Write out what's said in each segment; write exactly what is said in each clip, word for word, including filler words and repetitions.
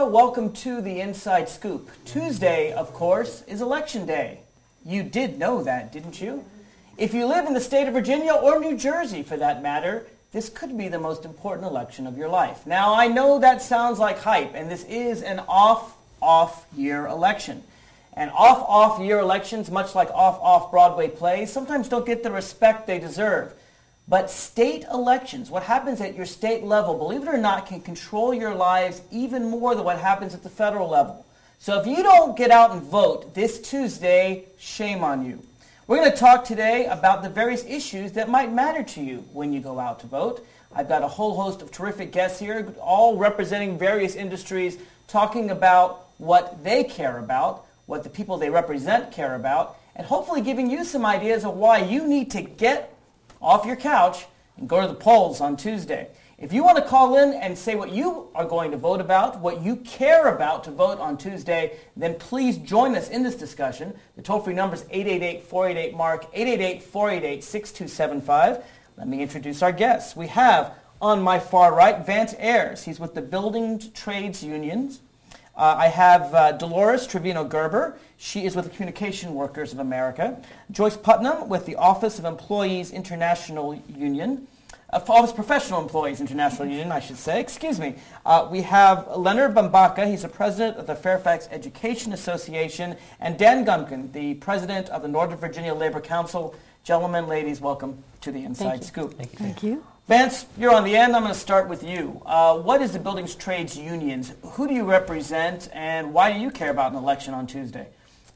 Virginia. Welcome to the Inside Scoop. Tuesday, of course, is Election Day. You did know that, didn't you? If you live in the state of Virginia or New Jersey, for that matter, this could be the most important election of your life. Now, I know that sounds like hype, and this is an off-off year election. And off-off year elections, much like off-off Broadway plays, sometimes don't get the respect they deserve. But state elections, what happens at your state level, believe it or not, can control your lives even more than what happens at the federal level. So if you don't get out and vote this Tuesday, shame on you. We're going to talk today about the various issues that might matter to you when you go out to vote. I've got a whole host of terrific guests here, all representing various industries, talking about what they care about, what the people they represent care about, and hopefully giving you some ideas of why you need to get off your couch and go to the polls on Tuesday. If you want to call in and say what you are going to vote about, what you care about to vote on Tuesday, then please join us in this discussion. The toll-free number is eight eight eight, four eight eight, M A R K, eight eight eight, four eight eight, six two seven five. Let me introduce our guests. We have on my far right, Vance Ayers. He's with the Building Trades Unions. Uh, I have uh, Dolores Trevino-Gerber. She is with the Communication Workers of America. Joyce Putnam with the Office of Employees International Union. Uh, Office Professional Employees International Union, I should say. Excuse me. Uh, we have Leonard Bambaka. He's the president of the Fairfax Education Association. And Dan Gunkin, the president of the Northern Virginia Labor Council. Gentlemen, ladies, welcome to the Inside Thank Scoop. Thank you. Thank you. Vance, you're on the end. I'm going to start with you. Uh, what is the Building Trades Unions? Who do you represent, and why do you care about an election on Tuesday?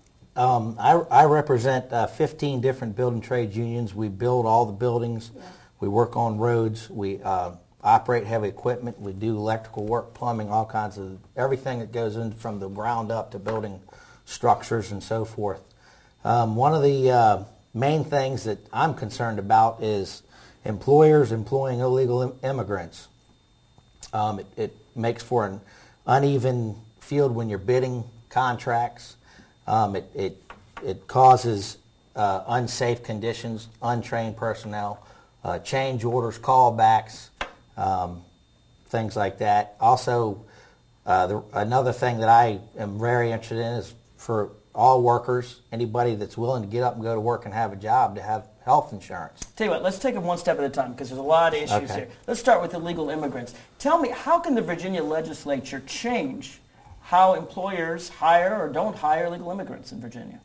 Um, I, I represent uh, fifteen different building trades unions. We build all the buildings. Yeah. We work on roads. We uh, operate heavy equipment. We do electrical work, plumbing, all kinds of everything that goes in from the ground up to building structures and so forth. Um, one of the uh, main things that I'm concerned about is employers employing illegal im- immigrants. Um, it, it makes for an uneven field when you're bidding contracts. Um, it, it, it causes uh, unsafe conditions, untrained personnel, uh, change orders, callbacks, um, things like that. Also, uh, the, another thing that I am very interested in is for all workers, anybody that's willing to get up and go to work and have a job, to have health insurance. Tell you what, let's take it one step at a time because there's a lot of issues Okay. here. Let's start with illegal immigrants. Tell me, how can the Virginia legislature change how employers hire or don't hire illegal immigrants in Virginia?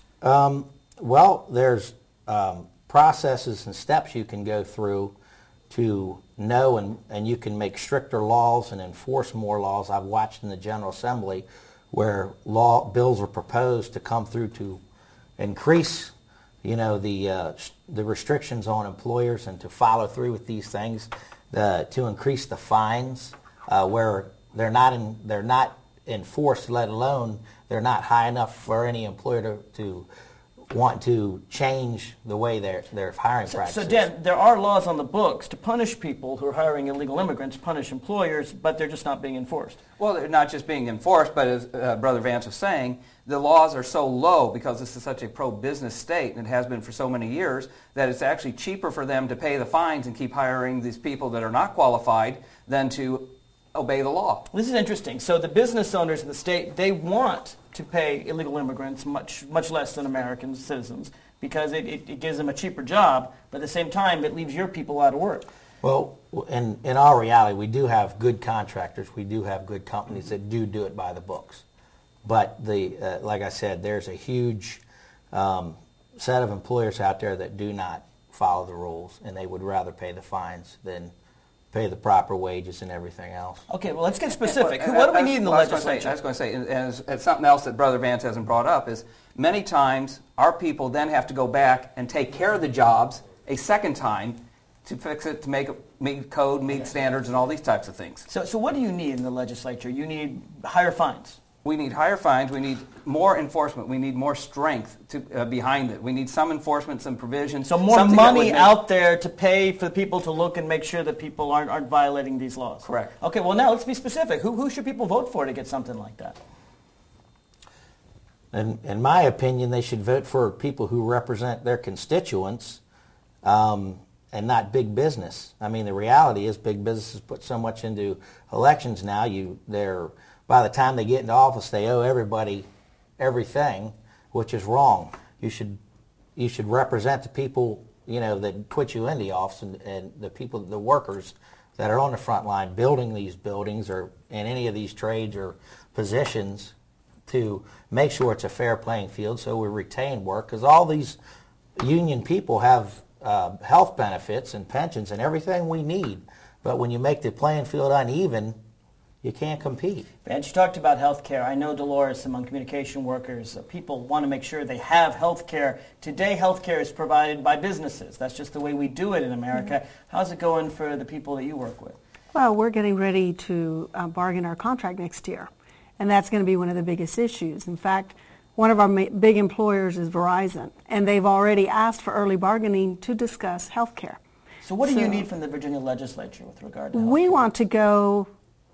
Um, well, there's um, processes and steps you can go through to know, and, and you can make stricter laws and enforce more laws. I've watched in the General Assembly where law bills are proposed to come through to increase, you know, the uh, the restrictions on employers and to follow through with these things, the, to increase the fines uh, where they're not in, they're not enforced, let alone they're not high enough for any employer to, to want to change the way their their hiring so, practices. So, Dan, there are laws on the books to punish people who are hiring illegal immigrants, punish employers, but they're just not being enforced. Well, they're not just being enforced, but as uh, Brother Vance was saying, the laws are so low because this is such a pro-business state, and it has been for so many years, that it's actually cheaper for them to pay the fines and keep hiring these people that are not qualified than to obey the law. This is interesting. So the business owners in the state, they want to pay illegal immigrants much much less than American citizens because it, it, it gives them a cheaper job, but at the same time, it leaves your people out of work. Well, in, in our reality, we do have good contractors. We do have good companies that do do it by the books. But, the uh, like I said, there's a huge um, set of employers out there that do not follow the rules, and they would rather pay the fines than pay the proper wages and everything else. Okay, well, let's get specific. Well, what do we I was- need in the well, I was gonna legislature? Say, I was going to say, and, and it's, it's something else that Brother Vance hasn't brought up, is many times our people then have to go back and take care of the jobs a second time to fix it, to make it meet code, meet standards, and all these types of things. So, so what do you need in the legislature? You need higher fines. We need higher fines. We need more enforcement. We need more strength to, uh, behind it. We need some enforcement, some provision. So more something that would money make- out there to pay for people to look and make sure that people aren't, aren't violating these laws. Correct. Okay, well now let's be specific. Who, who should people vote for to get something like that? In, in my opinion, they should vote for people who represent their constituents um, and not big business. I mean, the reality is big businesses put so much into elections now. You, they're by the time they get into office, they owe everybody everything, which is wrong. You should you should represent the people, you know, that put you in the office, and, and the people, the workers that are on the front line building these buildings or in any of these trades or positions, to make sure it's a fair playing field so we retain work, because all these union people have uh, health benefits and pensions and everything we need. But when you make the playing field uneven, you can't compete. Vance, you talked about health care. I know, Dolores, among communication workers, uh, people want to make sure they have health care. Today, health care is provided by businesses. That's just the way we do it in America. Mm-hmm. How's it going for the people that you work with? Well, we're getting ready to uh, bargain our contract next year, and that's going to be one of the biggest issues. In fact, one of our ma- big employers is Verizon, and they've already asked for early bargaining to discuss health care. So what do so you need from the Virginia legislature with regard to health We care? want to go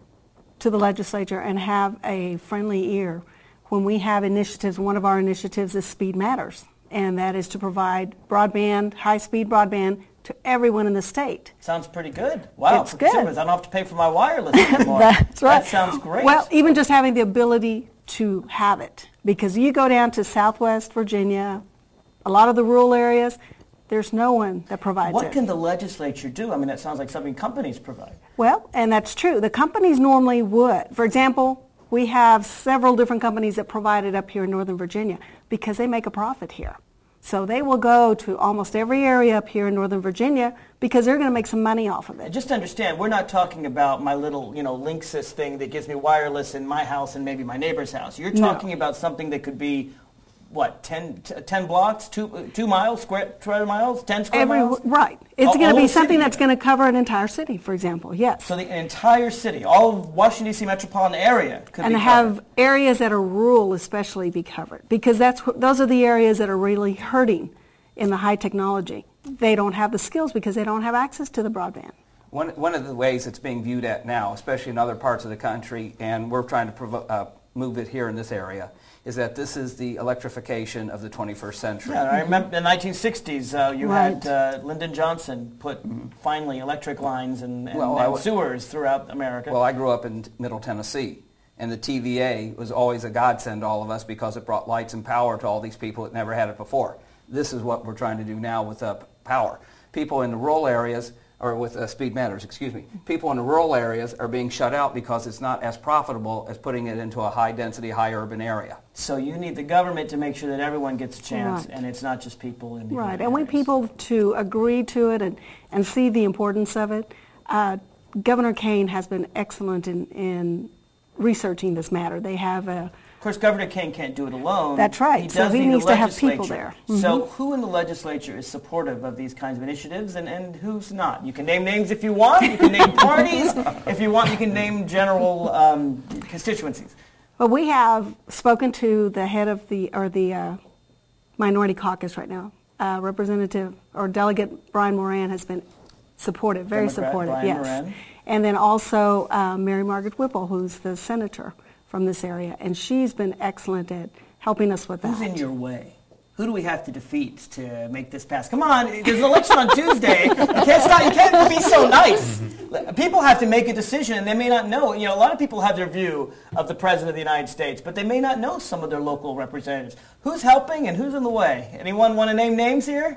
to the legislature and have a friendly ear when we have initiatives. One of our initiatives is Speed Matters, and that is to provide broadband, high-speed broadband to everyone in the state. Sounds pretty good. Wow, It's for good. consumers, I don't have to pay for my wireless anymore. That's right. That sounds great. Well, even just having the ability to have it, because you go down to Southwest Virginia, a lot of the rural areas, there's no one that provides what it. can the legislature do? I mean, that sounds like something companies provide. Well, and that's true. The companies normally would. For example, we have several different companies that provide it up here in Northern Virginia because they make a profit here. So they will go to almost every area up here in Northern Virginia because they're going to make some money off of it. Just understand, we're not talking about my little, you know, Linksys thing that gives me wireless in my house and maybe my neighbor's house. You're No. talking about something that could be, what, ten, t- ten blocks, two, uh, two miles, square, square miles, ten square Every, miles? right. It's All- going all to be the something city that's even. going to cover an entire city, for example, yes. So the entire city, all of Washington, D C metropolitan area could And be have covered. areas that are rural especially be covered, because that's wh- those are the areas that are really hurting in the high technology. They don't have the skills because they don't have access to the broadband. One, one of the ways it's being viewed at now, especially in other parts of the country, and we're trying to provo- uh, move it here in this area, is that this is the electrification of the twenty-first century. Yeah, I remember in the nineteen sixties, uh, you Right. had uh, Lyndon Johnson put finally electric lines and, and, Well, I and w- sewers throughout America. Well, I grew up in Middle Tennessee, and the T V A was always a godsend to all of us because it brought lights and power to all these people that never had it before. This is what we're trying to do now with uh, power. People in the rural areas, or with uh, Speed Matters, excuse me, people in the rural areas are being shut out because it's not as profitable as putting it into a high-density, high-urban area. So you need the government to make sure that everyone gets a chance, Right. and it's not just people in the Right, urban and we areas. people to agree to it and, and see the importance of it. Uh, Governor Kane has been excellent in, in researching this matter. They have a Of course, Governor Kane can't do it alone. That's right. He So does he need needs the to have people legislature. there. So who in the legislature is supportive of these kinds of initiatives, and, and who's not? You can name names if you want. You can name parties. If you want, you can name general um, constituencies. Well, we have spoken to the head of the, or the uh, minority caucus right now. Uh, Representative, or Delegate Brian Moran has been supportive, very Democrat supportive, Brian yes. Moran. And then also uh, Mary Margaret Whipple, who's the senator from this area, and she's been excellent at helping us with that. Who's in your way? Who do we have to defeat to make this pass? Come on, there's an election on Tuesday. You can't stop. You can't be so nice. People have to make a decision, and they may not know. You know, a lot of people have their view of the President of the United States, but they may not know some of their local representatives. Who's helping and who's in the way? Anyone want to name names here?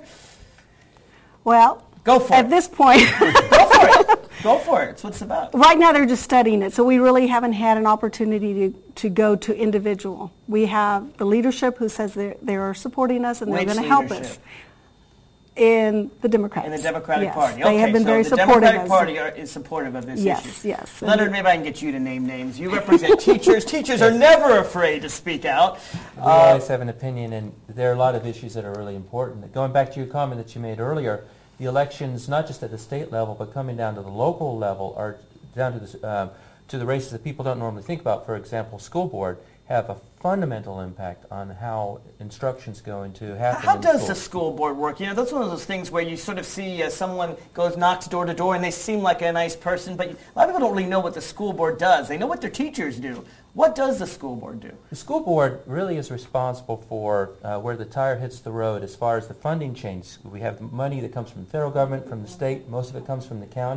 Well, Go for at it. this point, Go for it. Go for it. It's what it's about. right now they're just studying it, so we really haven't had an opportunity to, to go to individual. We have the leadership who says they're, they're supporting us and they're Which going to help us. leadership? In the Democrats. In the Democratic yes. Party. They Okay, have been so very the supportive. Democratic as- Party are, is supportive of this Yes, issue. yes. Leonard, maybe I can get you to name names. You represent teachers. Teachers are never afraid to speak out. We Uh, always have an opinion, and there are a lot of issues that are really important. Going back to your comment that you made earlier, the elections, not just at the state level, but coming down to the local level, or down to the, um, to the races that people don't normally think about, for example, school board, have a fundamental impact on how instruction's going to happen How in does school. the school board work? You know, that's one of those things where you sort of see uh, someone goes, knocks door to door, and they seem like a nice person, but a lot of people don't really know what the school board does. They know what their teachers do. What does the school board do? The school board really is responsible for uh, where the tire hits the road as far as the funding change. We have money that comes from the federal government, from the state. Most of it comes from the county.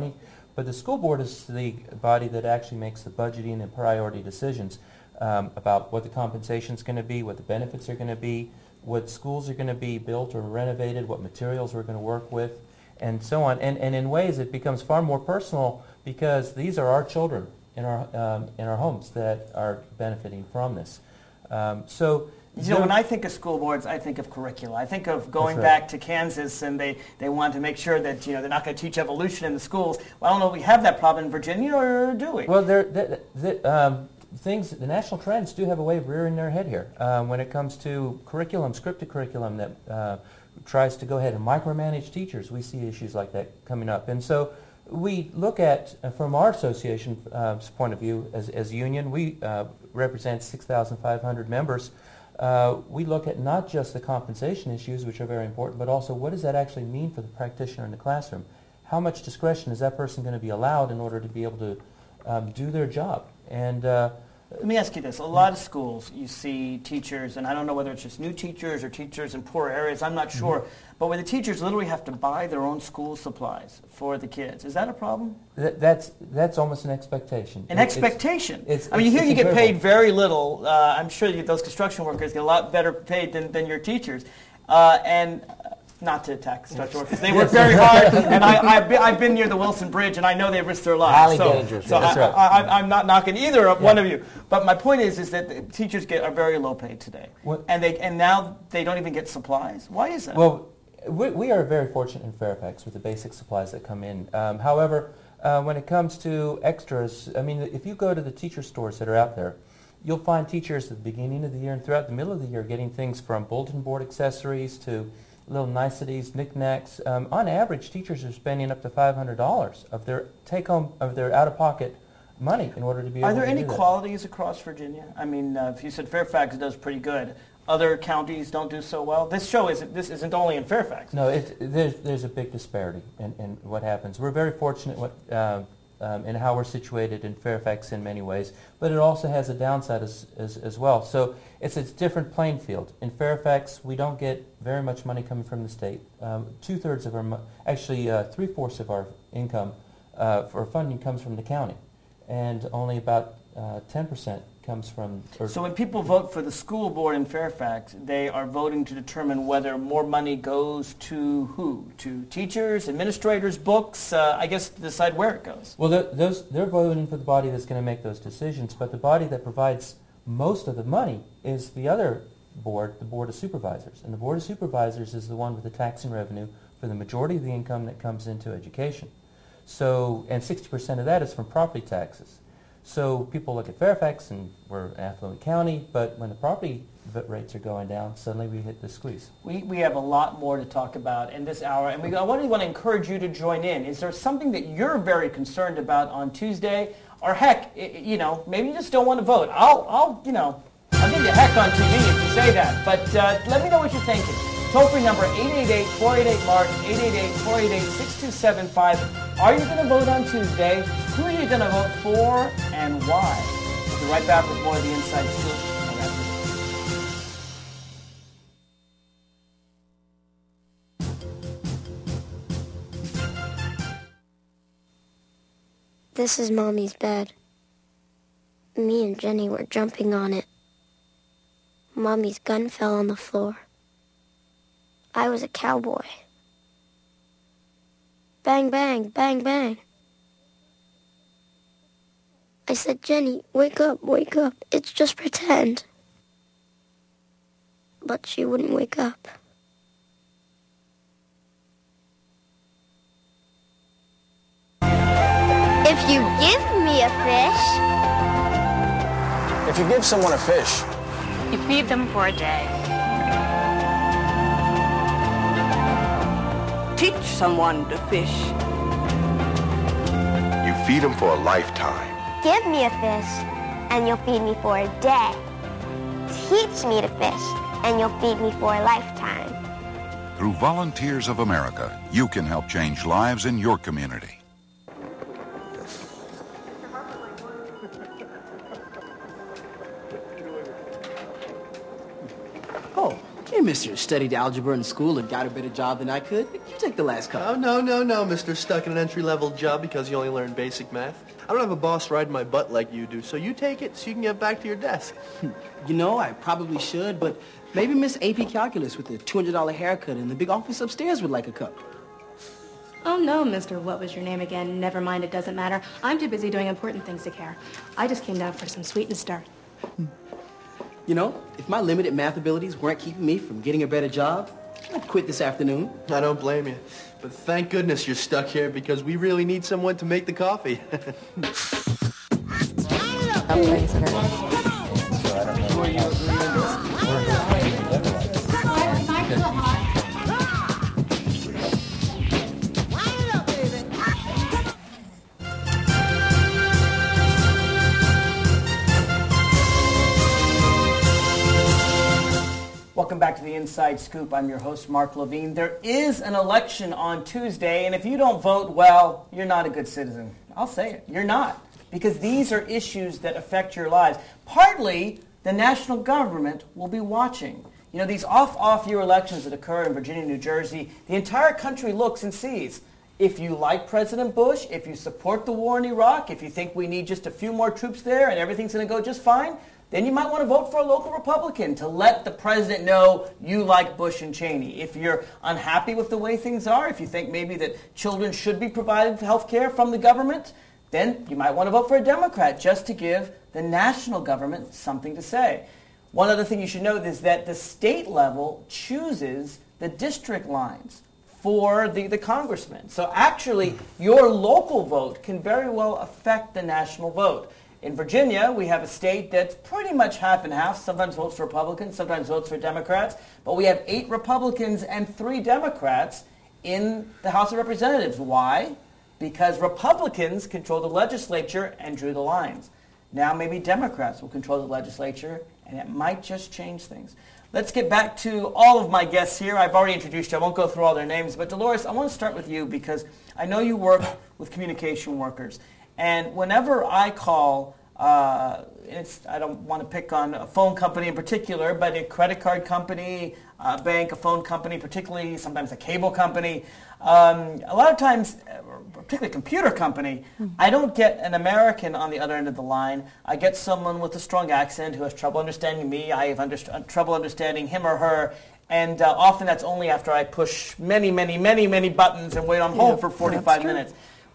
But the school board is the body that actually makes the budgeting and priority decisions um, about what the compensation is going to be, what the benefits are going to be, what schools are going to be built or renovated, what materials we're going to work with, and so on. And, and in ways it becomes far more personal because these are our children in our, um, in our homes that are benefiting from this. Um, so, You know, when I think of school boards, I think of curricula. I think of going right. back to Kansas, and they, they want to make sure that, you know, they're not going to teach evolution in the schools. Well, I don't know if we have that problem in Virginia, or do we? Well, there, the, the, um, things, the national trends do have a way of rearing their head here um, when it comes to curriculum, scripted curriculum that uh, tries to go ahead and micromanage teachers. We see issues like that coming up. And so we look at, uh, from our association's uh, point of view as, as a union, we uh, represent six thousand five hundred members. Uh, we look at not just the compensation issues, which are very important, but also what does that actually mean for the practitioner in the classroom? How much discretion is that person going to be allowed in order to be able to um, do their job? And uh, Let me ask you this. A lot of schools, you see teachers, and I don't know whether it's just new teachers or teachers in poor areas, I'm not sure, mm-hmm. but where the teachers literally have to buy their own school supplies for the kids. Is that a problem? Th- that's that's almost an expectation. An It- expectation? It's, it's, I mean, you hear it's you get incredible. paid very little. Uh, I'm sure you, those construction workers get a lot better paid than, than your teachers. Uh, and not to attack construction workers. They work very hard, and I, I've, been, I've been near the Wilson Bridge, and I know they risk their lives. Highly so, dangerous. So That's I, right. I, I, I'm not knocking either of Yeah. one of you. But my point is, is that the teachers get are very low paid today, What- and they and now they don't even get supplies. Why is that? Well, we, we are very fortunate in Fairfax with the basic supplies that come in. Um, however, uh, when it comes to extras, I mean, if you go to the teacher stores that are out there, you'll find teachers at the beginning of the year and throughout the middle of the year getting things from bulletin board accessories to little niceties, knickknacks. Um, on average, teachers are spending up to five hundred dollars of their take-home, of their out-of-pocket money in order to be able Are there to any do that. qualities across Virginia? I mean, uh, if you said Fairfax does pretty good, other counties don't do so well. This show isn't. This isn't only in Fairfax. No, it, there's, there's a big disparity in, in what happens. We're very fortunate what, uh, um, in how we're situated in Fairfax in many ways, but it also has a downside as, as, as well. So it's a different playing field. In Fairfax, we don't get very much money coming from the state. Um, two-thirds of our, mo- actually uh, three-fourths of our income uh, for funding comes from the county, and only about uh, ten percent comes from... Or So when people vote for the school board in Fairfax, they are voting to determine whether more money goes to who? To teachers, administrators, books? Uh, I guess to decide where it goes. Well, they're, those, they're voting for the body that's going to make those decisions, but the body that provides most of the money is the other board, the Board of Supervisors. And the Board of Supervisors is the one with the tax and revenue for the majority of the income that comes into education. So, and sixty percent of that is from property taxes. So people look at Fairfax and we're an affluent county, but when the property v- rates are going down, suddenly we hit the squeeze. We, we have a lot more to talk about in this hour, and we, I really want to encourage you to join in. Is there something that you're very concerned about on Tuesday? Or heck, I, you know, maybe you just don't want to vote. I'll, I'll, you know, I'll give you heck on T V if you say that. But uh, let me know what you're thinking. Toll-free number eight eight eight, four eight eight, M A R C, eight eight eight, four eight eight, six two seven five. Are you going to vote on Tuesday? Who are you going to vote for and why? We'll be right back with more of the Inside Scoop. on that. This is Mommy's bed. Me and Jenny were jumping on it. Mommy's gun fell on the floor. I was a cowboy. Bang, bang, bang, bang. I said, Jenny, wake up, wake up. It's just pretend. But she wouldn't wake up. If you give me a fish... If you give someone a fish, You feed them for a day. Teach someone to fish. You feed them for a lifetime. Give me a fish, and you'll feed me for a day. Teach me to fish, and you'll feed me for a lifetime. Through Volunteers of America, you can help change lives in your community. Oh, Hey, mister, studied algebra in school and got a better job than I could. You take the last couple. Oh, no, no, no, mister. Stuck in an entry-level job because you only learned basic math. I don't have a boss riding my butt like you do, so you take it so you can get back to your desk. You know, I probably should, but maybe Miss A P Calculus with the two hundred dollar haircut in the big office upstairs would like a cup. Oh, no, Mister What was your name again? Never mind, it doesn't matter. I'm too busy doing important things to care. I just came down for some sweet and start. You know, if my limited math abilities weren't keeping me from getting a better job, I'd quit this afternoon. I don't blame you. But thank goodness you're stuck here because we really need someone to make the coffee. Welcome back to the Inside Scoop. I'm your host, Mark Levine. There is an election on Tuesday, and if you don't vote, well, you're not a good citizen. I'll say it. You're not. Because these are issues that affect your lives. Partly, the national government will be watching. You know, these off-off-year elections that occur in Virginia and New Jersey, the entire country looks and sees. If you like President Bush, if you support the war in Iraq, if you think we need just a few more troops there and everything's going to go just fine, then you might want to vote for a local Republican to let the president know you like Bush and Cheney. If you're unhappy with the way things are, if you think maybe that children should be provided health care from the government, then you might want to vote for a Democrat just to give the national government something to say. One other thing you should know is that the state level chooses the district lines for the, the congressman. So actually, your local vote can very well affect the national vote. In Virginia, we have a state that's pretty much half and half. Sometimes votes for Republicans, sometimes votes for Democrats. But we have eight Republicans and three Democrats in the House of Representatives. Why? Because Republicans control the legislature and drew the lines. Now maybe Democrats will control the legislature, and it might just change things. Let's get back to all of my guests here. I've already introduced you. I won't go through all their names. But Dolores, I want to start with you because I know you work with communication workers. And whenever I call, uh, it's, I don't want to pick on a phone company in particular, but a credit card company, a bank, a phone company, particularly sometimes a cable company, um, a lot of times, particularly a computer company, mm-hmm. I don't get an American on the other end of the line. I get someone with a strong accent who has trouble understanding me. I have underst- trouble understanding him or her. And uh, often that's only after I push many, many, many, many buttons and wait on hold yeah, for forty-five minutes.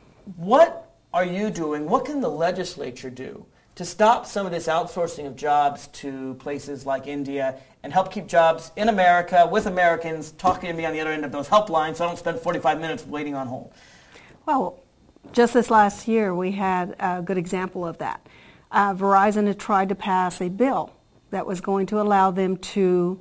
What are you doing? What can the legislature do to stop some of this outsourcing of jobs to places like India and help keep jobs in America with Americans talking to me on the other end of those helplines so I don't spend forty-five minutes waiting on hold? Well, just this last year we had a good example of that. Uh, Verizon had tried to pass a bill that was going to allow them to,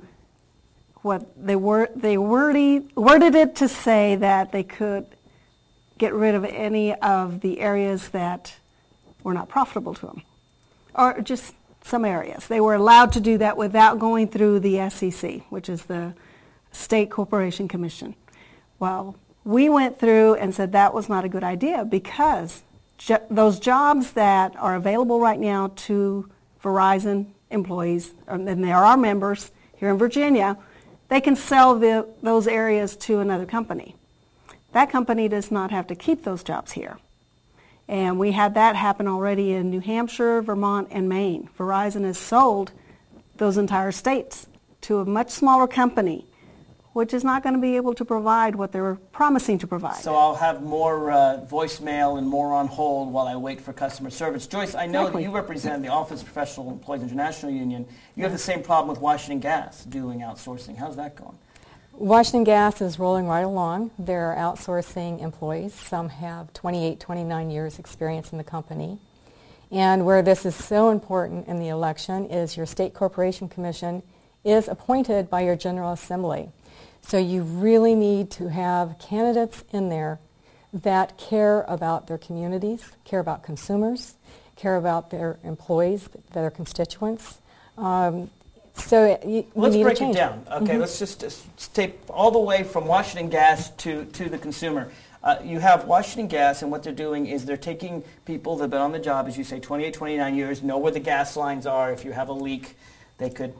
what they were, they worded, worded it to say that they could get rid of any of the areas that were not profitable to them, or just some areas. They were allowed to do that without going through the S E C, which is the State Corporation Commission. Well, we went through and said that was not a good idea because jo- those jobs that are available right now to Verizon employees, and they are our members here in Virginia, they can sell the, those areas to another company. That company does not have to keep those jobs here. And we had that happen already in New Hampshire, Vermont, and Maine. Verizon has sold those entire states to a much smaller company, which is not going to be able to provide what they were promising to provide. So I'll have more uh, voicemail and more on hold while I wait for customer service. Joyce, I know exactly. that you represent the Office of Professional Employees International Union. You have the same problem with Washington Gas doing outsourcing. How's that going? Washington Gas is rolling right along. They're outsourcing employees. Some have twenty-eight, twenty-nine years experience in the company. And where this is so important in the election is your State Corporation Commission is appointed by your General Assembly. So you really need to have candidates in there that care about their communities, care about consumers, care about their employees, their constituents. Um, So you, let's need break a change. it down. Okay, mm-hmm. let's just, just take all the way from Washington Gas to, to the consumer. Uh, you have Washington Gas, and what they're doing is they're taking people that have been on the job, as you say, twenty-eight, twenty-nine years, know where the gas lines are. If you have a leak, they could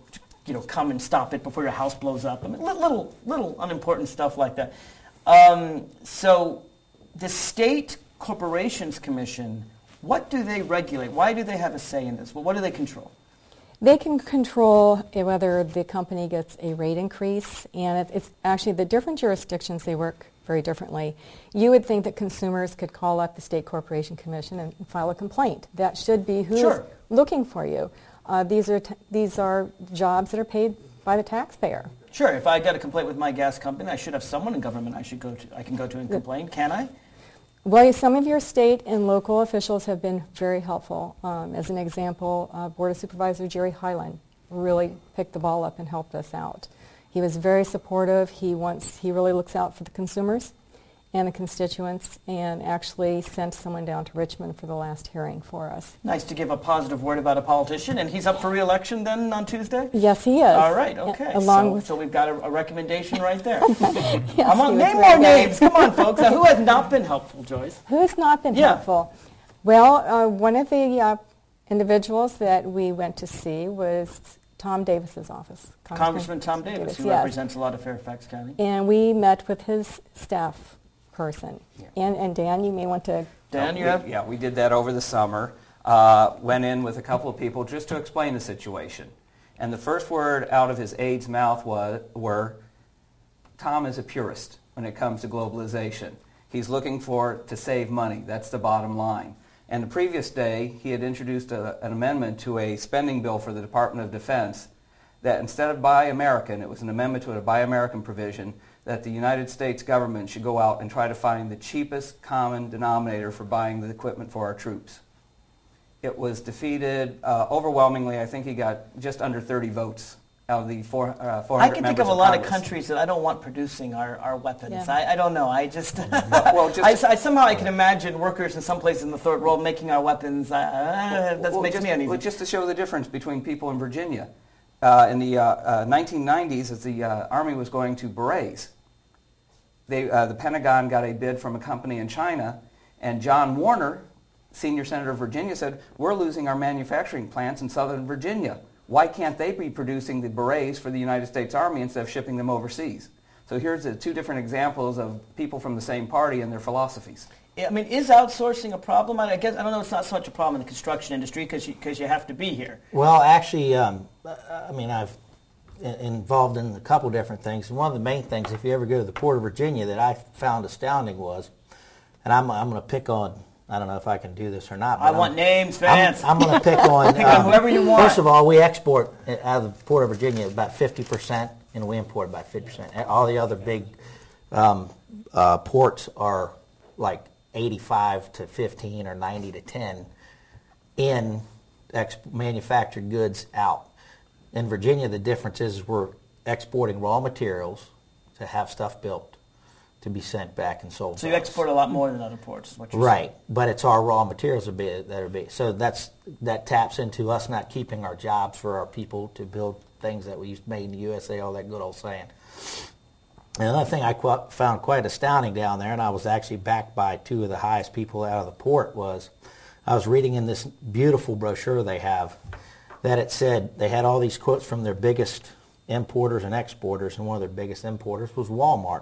you know, come and stop it before your house blows up. I mean, li- little, little unimportant stuff like that. Um, so the State Corporations Commission, what do they regulate? Why do they have a say in this? Well, what do they control? They can control whether the company gets a rate increase, and it's actually the different jurisdictions, they work very differently. You would think that consumers could call up the State Corporation Commission and file a complaint. That should be who's sure. looking for you. Uh, these are t- these are jobs that are paid by the taxpayer. Sure. If I got a complaint with my gas company, I should have someone in government I should go to. I can go to and complain. Can I? Well, some of your state and local officials have been very helpful. Um, as an example, uh, Board of Supervisor Jerry Hyland really picked the ball up and helped us out. He was very supportive. He wants, he really looks out for the consumers and the constituents, and actually sent someone down to Richmond for the last hearing for us. Nice to give a positive word about a politician, and he's up for re-election then on Tuesday? Yes, he is. All right, okay. A- along so, with so we've got a, a recommendation right there. Yes, I'm on, he was name very more good. names. Come on, folks. Now, who has not been helpful, Joyce? Who has not been Yeah. helpful? Well, uh, one of the uh, individuals that we went to see was Tom Davis's office. Congressman, Congressman Tom Davis, Davis who yes. represents a lot of Fairfax County. And we met with his staff person. Yeah. And, and Dan, you may want to... Dan, No, you we, have... Yeah, we did that over the summer. Uh, went in with a couple of people just to explain the situation. And the first word out of his aide's mouth was, were, Tom is a purist when it comes to globalization. He's looking for to save money. That's the bottom line. And the previous day, he had introduced a, an amendment to a spending bill for the Department of Defense that instead of Buy American, it was an amendment to a Buy American provision, that the United States government should go out and try to find the cheapest common denominator for buying the equipment for our troops. It was defeated uh, overwhelmingly. I think he got just under thirty votes out of the four, uh, four hundred I can members think of a of lot Congress. of countries that I don't want producing our, our weapons. Yeah. I, I don't know. I just, well, just I, I somehow I can imagine workers in some places in the third world making our weapons. Uh, that well, makes just, me uneasy. well, just to show the difference between people in Virginia. Uh, in the uh, uh, nineteen nineties, as the uh, Army was going to berets, they, uh, the Pentagon got a bid from a company in China, and John Warner, senior senator of Virginia, said, we're losing our manufacturing plants in Southern Virginia. Why can't they be producing the berets for the United States Army instead of shipping them overseas? So here's the two different examples of people from the same party and their philosophies. I mean, is outsourcing a problem? I guess I don't know. It's not so much a problem in the construction industry because you, because you have to be here. Well, actually, um, I mean, I've i- involved in a couple different things. And one of the main things, if you ever go to the Port of Virginia, that I found astounding was, and I'm, I'm going to pick on, I don't know if I can do this or not. I but want I'm, names, Vance. I'm, I'm going to pick on, Pick on um, whoever you want. First of all, we export out of the Port of Virginia about fifty percent, and we import about fifty percent. All the other big um, uh, ports are like eighty-five to fifteen or ninety to ten in ex- manufactured goods out. In Virginia, the difference is we're exporting raw materials to have stuff built to be sent back and sold. So you to us. export a lot more than other ports, is what you're Right, saying. but it's our raw materials that are that are big. So that's that taps into us not keeping our jobs for our people to build things that we used made in the U S A, all that good old saying. And another thing I qu- found quite astounding down there, and I was actually backed by two of the highest people out of the port, was I was reading in this beautiful brochure they have that it said they had all these quotes from their biggest importers and exporters, and one of their biggest importers was Walmart.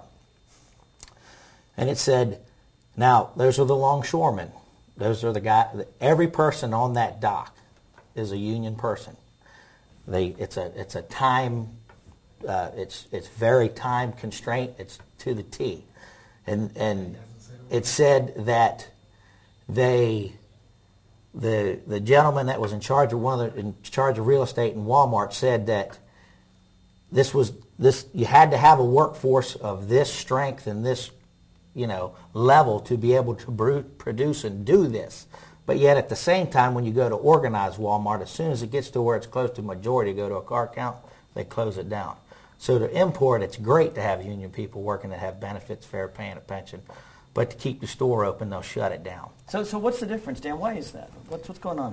And it said, now, those are the longshoremen. Those are the guy. Every person on that dock is a union person. They, it's a, it's a time. Uh, it's, it's very time constraint. It's to the T, and and it said that they, the the gentleman that was in charge of one of the, in charge of real estate in Walmart said that this was this you had to have a workforce of this strength and this, you know, level to be able to bru- produce and do this. But yet at the same time, when you go to organize Walmart, as soon as it gets to where it's close to majority, go to a car count, they close it down. So to import, it's great to have union people working that have benefits, fair pay, and a pension. But to keep the store open, they'll shut it down. So, so what's the difference, Dan? Why is that? What's what's going on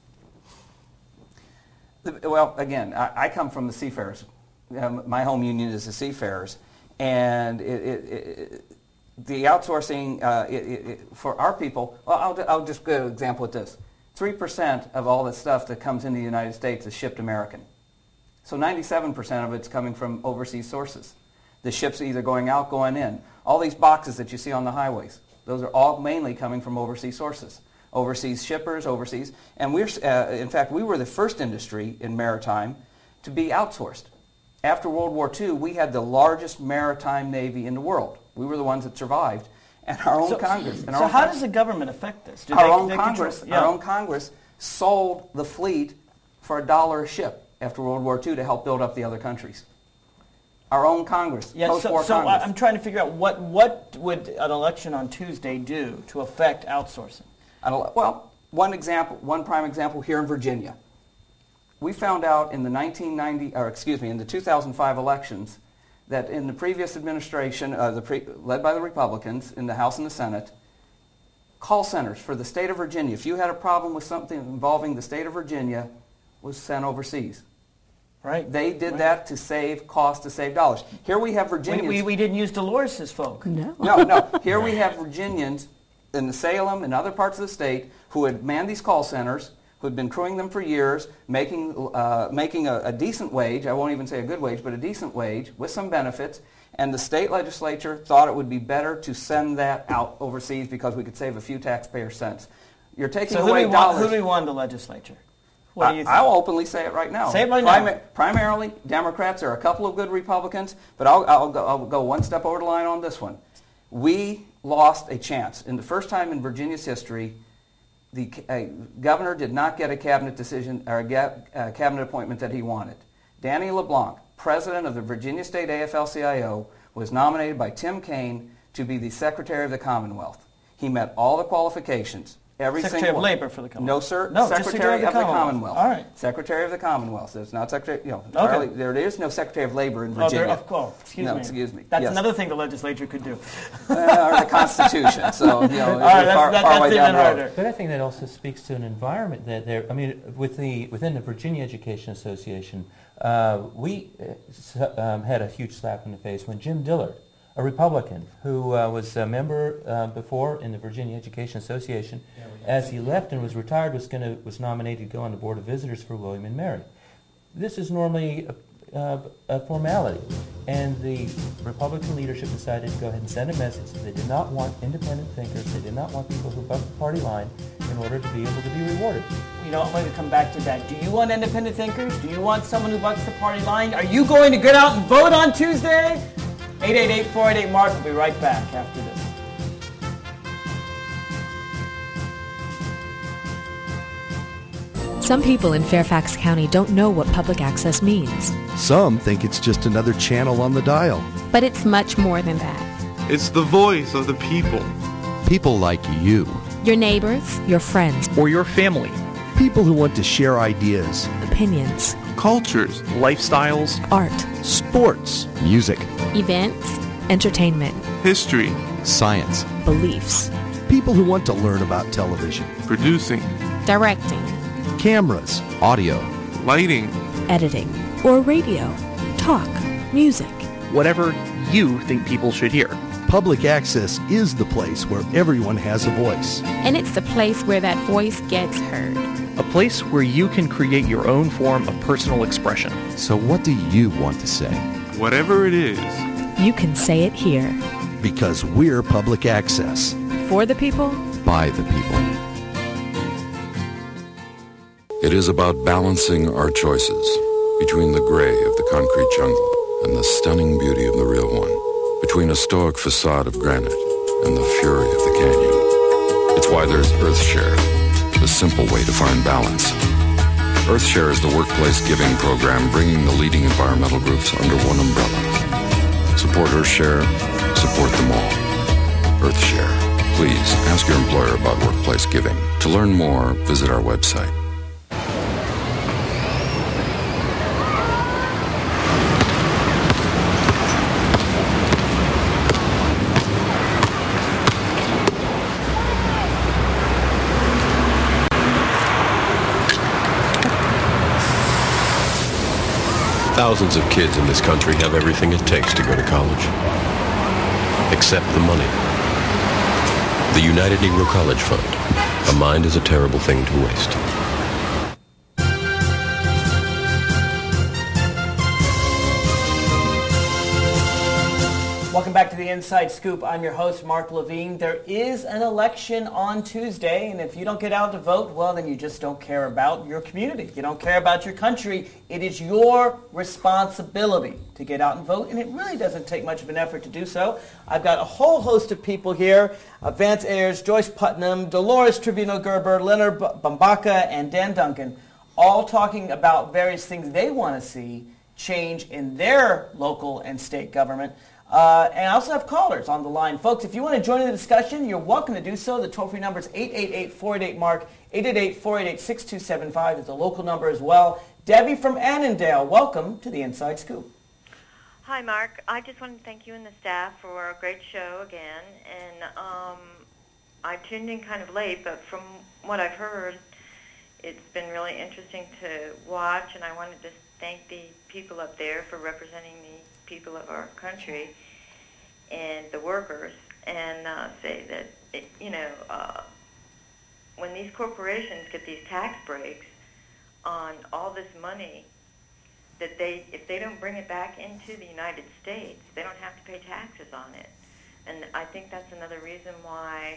here? Well, again, I, I come from the seafarers. Um, my home union is the seafarers, and it, it, it, the outsourcing uh, it, it, it, for our people. Well, I'll, I'll just give an example with this: three percent of all the stuff that comes into the United States is shipped American. So ninety-seven percent of it's coming from overseas sources. The ships are either going out, going in. All these boxes that you see on the highways, those are all mainly coming from overseas sources. Overseas shippers, overseas. And we're, uh, in fact, we were the first industry in maritime to be outsourced. After World War Two, we had the largest maritime navy in the world. We were the ones that survived. And our own so, Congress. And so our own how con- does the government affect this? Do our they, own they Congress, control, yeah. our own Congress sold the fleet for a dollar a ship after World War Two to help build up the other countries. Our own Congress, Yeah, post-war so, so Congress. I'm trying to figure out what, what would an election on Tuesday do to affect outsourcing? Well, one example, one prime example here in Virginia. We found out in the nineteen ninety, or excuse me, in the two thousand five elections, that in the previous administration, uh, the pre, led by the Republicans in the House and the Senate, call centers for the state of Virginia, if you had a problem with something involving the state of Virginia, was sent overseas. Right. They did right. that to save costs, to save dollars. Here we have Virginians. We, we, we didn't use Dolores' folk. No. No, no. Here we have Virginians in the Salem and other parts of the state who had manned these call centers, who had been crewing them for years, making, uh, making a, a decent wage, I won't even say a good wage, but a decent wage with some benefits, and the state legislature thought it would be better to send that out overseas because we could save a few taxpayer cents. You're taking so away who dollars. Want, who do we want in the legislature? What do you I, think? I'll openly say it right now. Say it right Primi- now. Primarily, Democrats. There are a couple of good Republicans, but I'll, I'll, go, I'll go one step over the line on this one. We lost a chance. In the first time in Virginia's history, the uh, governor did not get a cabinet decision or a ga- uh, cabinet appointment that he wanted. Danny LeBlanc, president of the Virginia State A F L C I O, was nominated by Tim Kaine to be the Secretary of the Commonwealth. He met all the qualifications. Every Secretary single of one. Labor for the Commonwealth. No, sir. No, Secretary, just Secretary of the of the Commonwealth. Commonwealth. All right. Secretary of the Commonwealth. So it's not Secretary, you know, Okay. Charlie, there is no Secretary of Labor in Oh, Virginia. there, of course. Excuse no, me. excuse me. That's yes. another thing the legislature could do. uh, or the Constitution. So, you know, All right, far, that's, far that's way even down the road. harder. But I think that also speaks to an environment that there, I mean, with the, within the Virginia Education Association, uh, we uh, um, had a huge slap in the face when Jim Dillard, a Republican who uh, was a member uh, before in the Virginia Education Association, yeah, as he left and was retired, was going to was nominated to go on the Board of Visitors for William and Mary. This is normally a, uh, a formality, and the Republican leadership decided to go ahead and send a message that they did not want independent thinkers, they did not want people who buck the party line in order to be able to be rewarded. You know, I'm going to come back to that. Do you want independent thinkers? Do you want someone who bucks the party line? Are you going to get out and vote on Tuesday? eight eight eight, four eight eight, MARK. We'll be right back after this. Some people in Fairfax County don't know what public access means. Some think it's just another channel on the dial. But it's much more than that. It's the voice of the people. People like you. Your neighbors, your friends, or your family. People who want to share ideas, opinions, cultures, lifestyles, art, sports, music, events, entertainment, history, science, beliefs. People who want to learn about television, producing, directing, cameras, audio, lighting, editing, or radio, talk, music. Whatever you think people should hear. Public access is the place where everyone has a voice. And it's the place where that voice gets heard. A place where you can create your own form of personal expression. So what do you want to say? Whatever it is. You can say it here. Because we're public access. For the people. By the people. It is about balancing our choices between the gray of the concrete jungle and the stunning beauty of the real one, between a stoic facade of granite and the fury of the canyon. It's why there's EarthShare, the simple way to find balance. EarthShare is the workplace giving program bringing the leading environmental groups under one umbrella. Support EarthShare, support them all. EarthShare. Please ask your employer about workplace giving. To learn more, visit our website. Thousands of kids in this country have everything it takes to go to college, except the money. The United Negro College Fund. A mind is a terrible thing to waste. back to the Inside Scoop. I'm your host, Mark Levine. There is an election on Tuesday, and if you don't get out to vote, well, then you just don't care about your community. You don't care about your country. It is your responsibility to get out and vote, and it really doesn't take much of an effort to do so. I've got a whole host of people here, uh, Vance Ayers, Joyce Putnam, Dolores Trevino-Gerber, Leonard Bambaka, and Dan Duncan, all talking about various things they want to see change in their local and state government. Uh, and I also have callers on the line. Folks, if you want to join in the discussion, you're welcome to do so. The toll-free number is eight eight eight, four eight eight, MARK, eight eight eight, four eight eight, six two seven five. It's a local number as well. Debbie from Annandale, welcome to the Inside Scoop. Hi, Mark. I just want to thank you and the staff for a great show again. And um, I tuned in kind of late, but from what I've heard, it's been really interesting to watch, and I wanted to thank the people up there for representing the people of our country and the workers, and uh, say that, it, you know, uh, when these corporations get these tax breaks on all this money, that they, if they don't bring it back into the United States, they don't have to pay taxes on it. And I think that's another reason why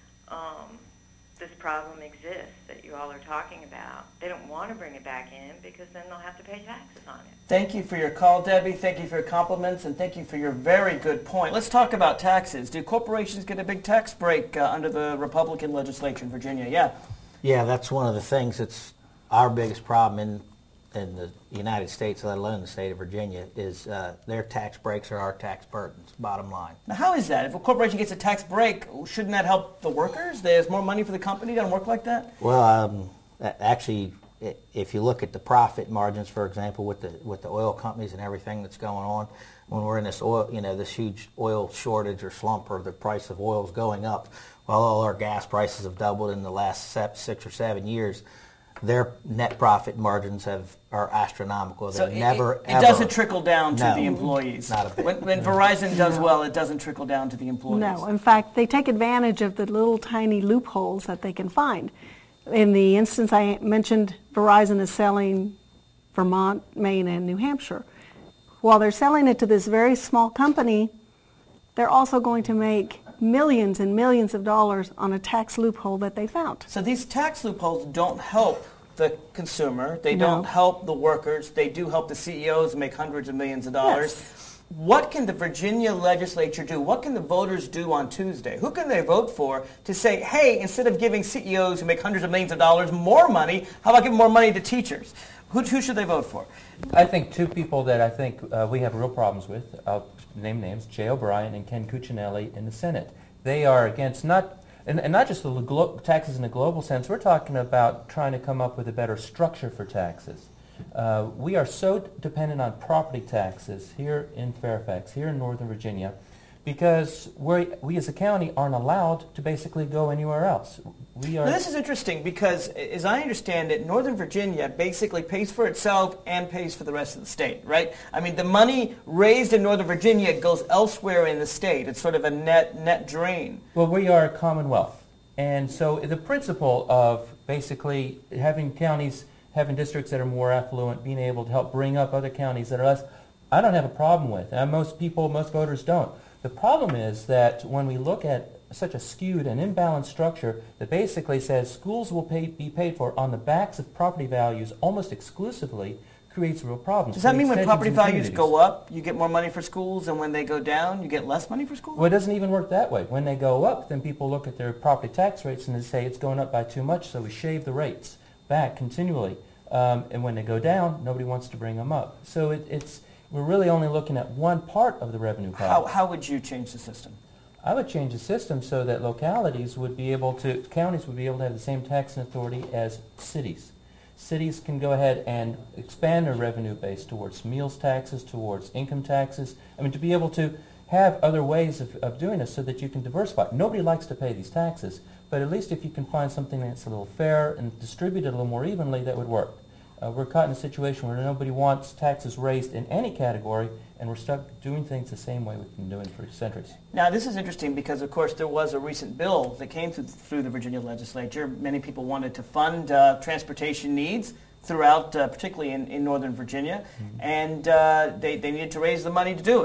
um, this problem exists that you all are talking about. They don't want to bring it back in because then they'll have to pay taxes on it. Thank you for your call, Debbie. Thank you for your compliments, and thank you for your very good point. Let's talk about taxes. Do corporations get a big tax break uh, under the Republican legislature in Virginia? Yeah. Yeah, that's one of the things that's our biggest problem in in the United States, let alone the state of Virginia, is uh, their tax breaks are our tax burdens, bottom line. Now, how is that? If a corporation gets a tax break, shouldn't that help the workers? There's more money for the company? Doesn't work like that? Well, um, actually, if you look at the profit margins, for example, with the with the oil companies and everything that's going on, when we're in this oil, you know, this huge oil shortage or slump, or the price of oil is going up, while all our gas prices have doubled in the last six or seven years, their net profit margins have are astronomical. So They it, never, it, it ever, doesn't trickle down to no, the employees. Not a bit. When, when Verizon does well, it doesn't trickle down to the employees. No, in fact, they take advantage of the little tiny loopholes that they can find. In the instance I mentioned, Verizon is selling Vermont, Maine, and New Hampshire. While they're selling it to this very small company, they're also going to make millions and millions of dollars on a tax loophole that they found. So these tax loopholes don't help the consumer. They No. don't help the workers. They do help the C E Os make hundreds of millions of dollars. Yes. What can the Virginia legislature do? What can the voters do on Tuesday? Who can they vote for to say, hey, instead of giving C E Os who make hundreds of millions of dollars more money, how about giving more money to teachers? Who, who should they vote for? I think two people that I think uh, we have real problems with, I'll name names, Jay O'Brien and Ken Cuccinelli in the Senate. They are against not, and, and not just the glo- taxes in a global sense, we're talking about trying to come up with a better structure for taxes. Uh, we are so d- dependent on property taxes here in Fairfax, here in Northern Virginia, because we we as a county aren't allowed to basically go anywhere else. We are. Now, this is interesting because, as I understand it, Northern Virginia basically pays for itself and pays for the rest of the state, right? I mean, the money raised in Northern Virginia goes elsewhere in the state. It's sort of a net net drain. Well, we are a commonwealth, and so the principle of basically having counties, having districts that are more affluent, being able to help bring up other counties that are less, I don't have a problem with, and most people, most voters don't. The problem is that when we look at such a skewed and imbalanced structure that basically says schools will pay, be paid for on the backs of property values almost exclusively, creates real problems. Does that mean when Creates property tensions in values communities. go up, you get more money for schools, and when they go down, you get less money for schools? Well, it doesn't even work that way. When they go up, then people look at their property tax rates and they say it's going up by too much, so we shave the rates back continually. Um, and when they go down, nobody wants to bring them up. So it, it's we're really only looking at one part of the revenue problem. How, how would you change the system? I would change the system so that localities would be able to, counties would be able to have the same taxing authority as cities. Cities can go ahead and expand their revenue base towards meals taxes, towards income taxes. I mean, to be able to have other ways of, of doing this so that you can diversify. Nobody likes to pay these taxes, but at least if you can find something that's a little fair and distributed a little more evenly, that would work. Uh, we're caught in a situation where nobody wants taxes raised in any category, and we're stuck doing things the same way we've been doing for centuries. Now, this is interesting because, of course, there was a recent bill that came through, through the Virginia legislature. Many people wanted to fund uh, transportation needs throughout, uh, particularly in, in Northern Virginia, mm-hmm. and uh, they, they needed to raise the money to do it.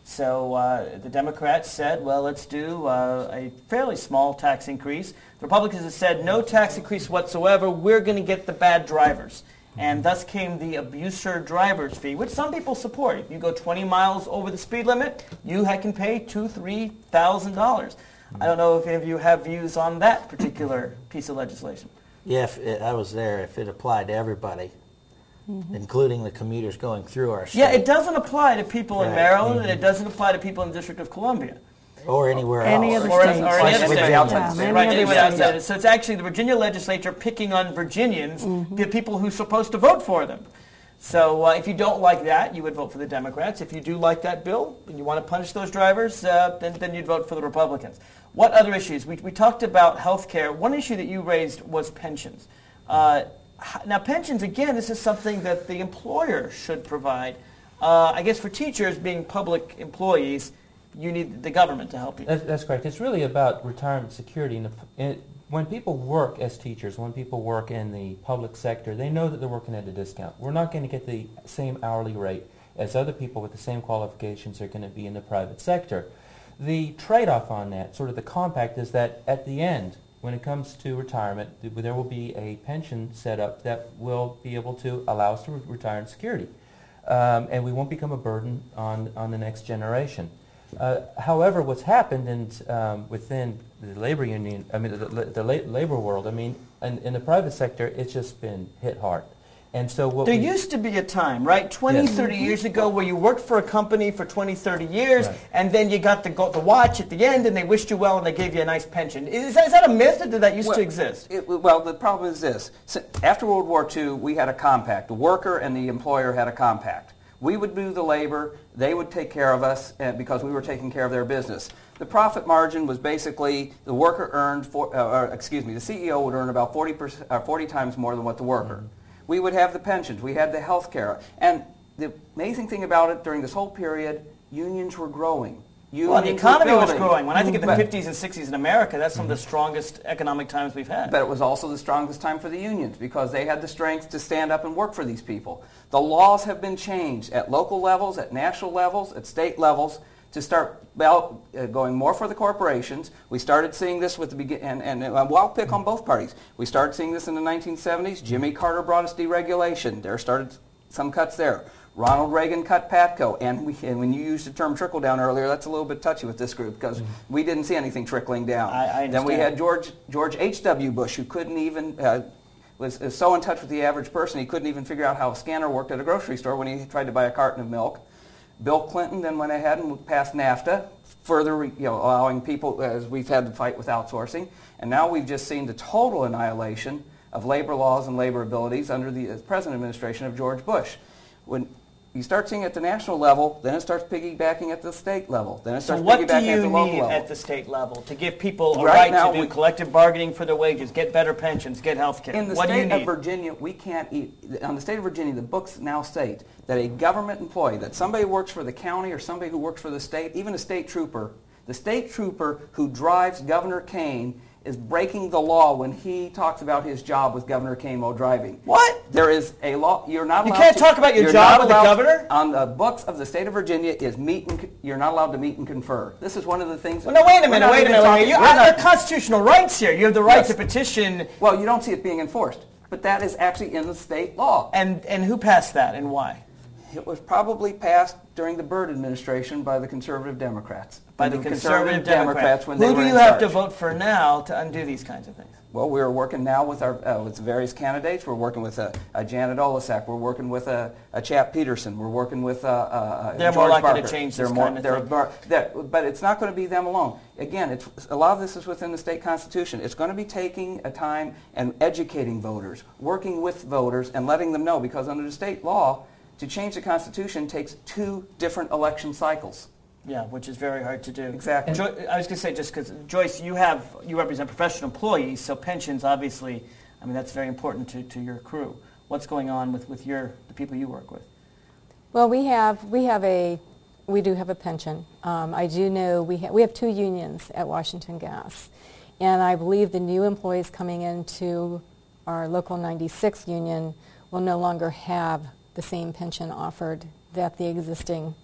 So uh, the Democrats said, well, let's do uh, a fairly small tax increase. The Republicans have said, no tax increase whatsoever. We're going to get the bad drivers. And thus came the abuser driver's fee, which some people support. If you go twenty miles over the speed limit, you ha- can pay two, three thousand dollars. I don't know if any of you have views on that particular piece of legislation. Yeah, if it, I was there. If it applied to everybody, mm-hmm. including the commuters going through our state. Yeah, it doesn't apply to people right. in Maryland, mm-hmm. and it doesn't apply to people in the District of Columbia. Or anywhere any else. Other or, states. or any other state outside yeah, the state. Right, Anyone states. outside. So it's actually the Virginia legislature picking on Virginians, mm-hmm. the people who are supposed to vote for them. So uh, if you don't like that, you would vote for the Democrats. If you do like that bill and you want to punish those drivers, uh, then, then you'd vote for the Republicans. What other issues? We, we talked about health care. One issue that you raised was pensions. Uh, now pensions, again, this is something that the employer should provide. Uh, I guess for teachers being public employees, you need the government to help you. That's, that's correct. It's really about retirement security. And it, when people work as teachers, when people work in the public sector, they know that they're working at a discount. We're not going to get the same hourly rate as other people with the same qualifications are going to be in the private sector. The trade-off on that, sort of the compact, is that at the end, when it comes to retirement, there will be a pension set up that will be able to allow us to re- retire in security. Um, and we won't become a burden on, on the next generation. Uh, however, what's happened in, um, within the labor union, I mean, the, the, the la- labor world, I mean, in, in the private sector, it's just been hit hard. And so what there we, used to be a time, right, twenty, yes. thirty years ago where you worked for a company for twenty, thirty years, right. and then you got the, go- the watch at the end, and they wished you well, and they gave you a nice pension. Is that, is that a myth, or did that used well, to exist? It, well, the problem is this. So after World War Two, we had a compact. The worker and the employer had a compact. We would do the labor, they would take care of us uh, because we were taking care of their business. The profit margin was basically the worker earned, for, uh, or, excuse me, the C E O would earn about forty, percent, uh, forty times more than what the worker. Mm-hmm. We would have the pensions, we had the health care. And the amazing thing about it, during this whole period, unions were growing. Unions well, the economy were was growing. When I think of the but, fifties and sixties in America, that's some of the strongest economic times we've had. But it was also the strongest time for the unions because they had the strength to stand up and work for these people. The laws have been changed at local levels, at national levels, at state levels to start well, uh, going more for the corporations. We started seeing this with the begin, and, and, and well, I'll pick on both parties. We started seeing this in the nineteen seventies. Jimmy Carter brought us deregulation. There started some cuts there. Ronald Reagan cut PATCO, and, we, and when you used the term trickle down earlier, that's a little bit touchy with this group because mm-hmm. we didn't see anything trickling down. I, I then we had George George H W Bush, who couldn't even uh, was, was so in touch with the average person he couldn't even figure out how a scanner worked at a grocery store when he tried to buy a carton of milk. Bill Clinton then went ahead and passed NAFTA, further you know, allowing people, as we've had to fight with outsourcing. And now we've just seen the total annihilation of labor laws and labor abilities under the uh, present administration of George Bush. When you start seeing it at the national level, then it starts piggybacking at the state level. Then it starts so what do piggybacking you at the local need level. at the state level to give people a Right right now to do we- collective bargaining for their wages, get better pensions, get health care? In the what do you state of need? Virginia, we can't eat. On the state of Virginia, the books now state that a government employee, that somebody who works for the county or somebody who works for the state, even a state trooper, the state trooper who drives Governor Kane is breaking the law when he talks about his job with Governor Kane while driving. What? There is a law. You're not You allowed can't to, talk about your you're job not with the allowed- governor? On the books of the state of Virginia is meet and, you're not allowed to meet and confer. This is one of the things. Well, no, wait a we're minute, not wait a even minute. Wait a talking- minute. You we're have not- the constitutional rights here. You have the right Yes. to petition. Well, you don't see it being enforced, but that is actually in the state law. And and who passed that and why? It was probably passed during the Byrd administration by the conservative Democrats. By the conservative Democrats. when Who they do were you in have to charge. vote for now to undo these kinds of things? Well, we're working now with our uh, with various candidates. We're working with a, a Janet Olasak. We're working with a, a Chap Peterson. We're working with uh, uh, They're George more likely Barker. to change They're this more, kind of they're thing. bar- that, but it's not going to be them alone. Again, it's a lot of this is within the state constitution. It's going to be taking a time and educating voters, working with voters, and letting them know because under the state law, to change the Constitution takes two different election cycles. Yeah, which is very hard to do. Exactly. Jo- I was going to say, just because, Joyce, you have you represent professional employees, so pensions, obviously, I mean, that's very important to, to your crew. What's going on with, with your the people you work with? Well, we have we have a we do have a pension. Um, I do know we ha- we have two unions at Washington Gas, and I believe the new employees coming into our local ninety-six union will no longer have the same pension offered that the existing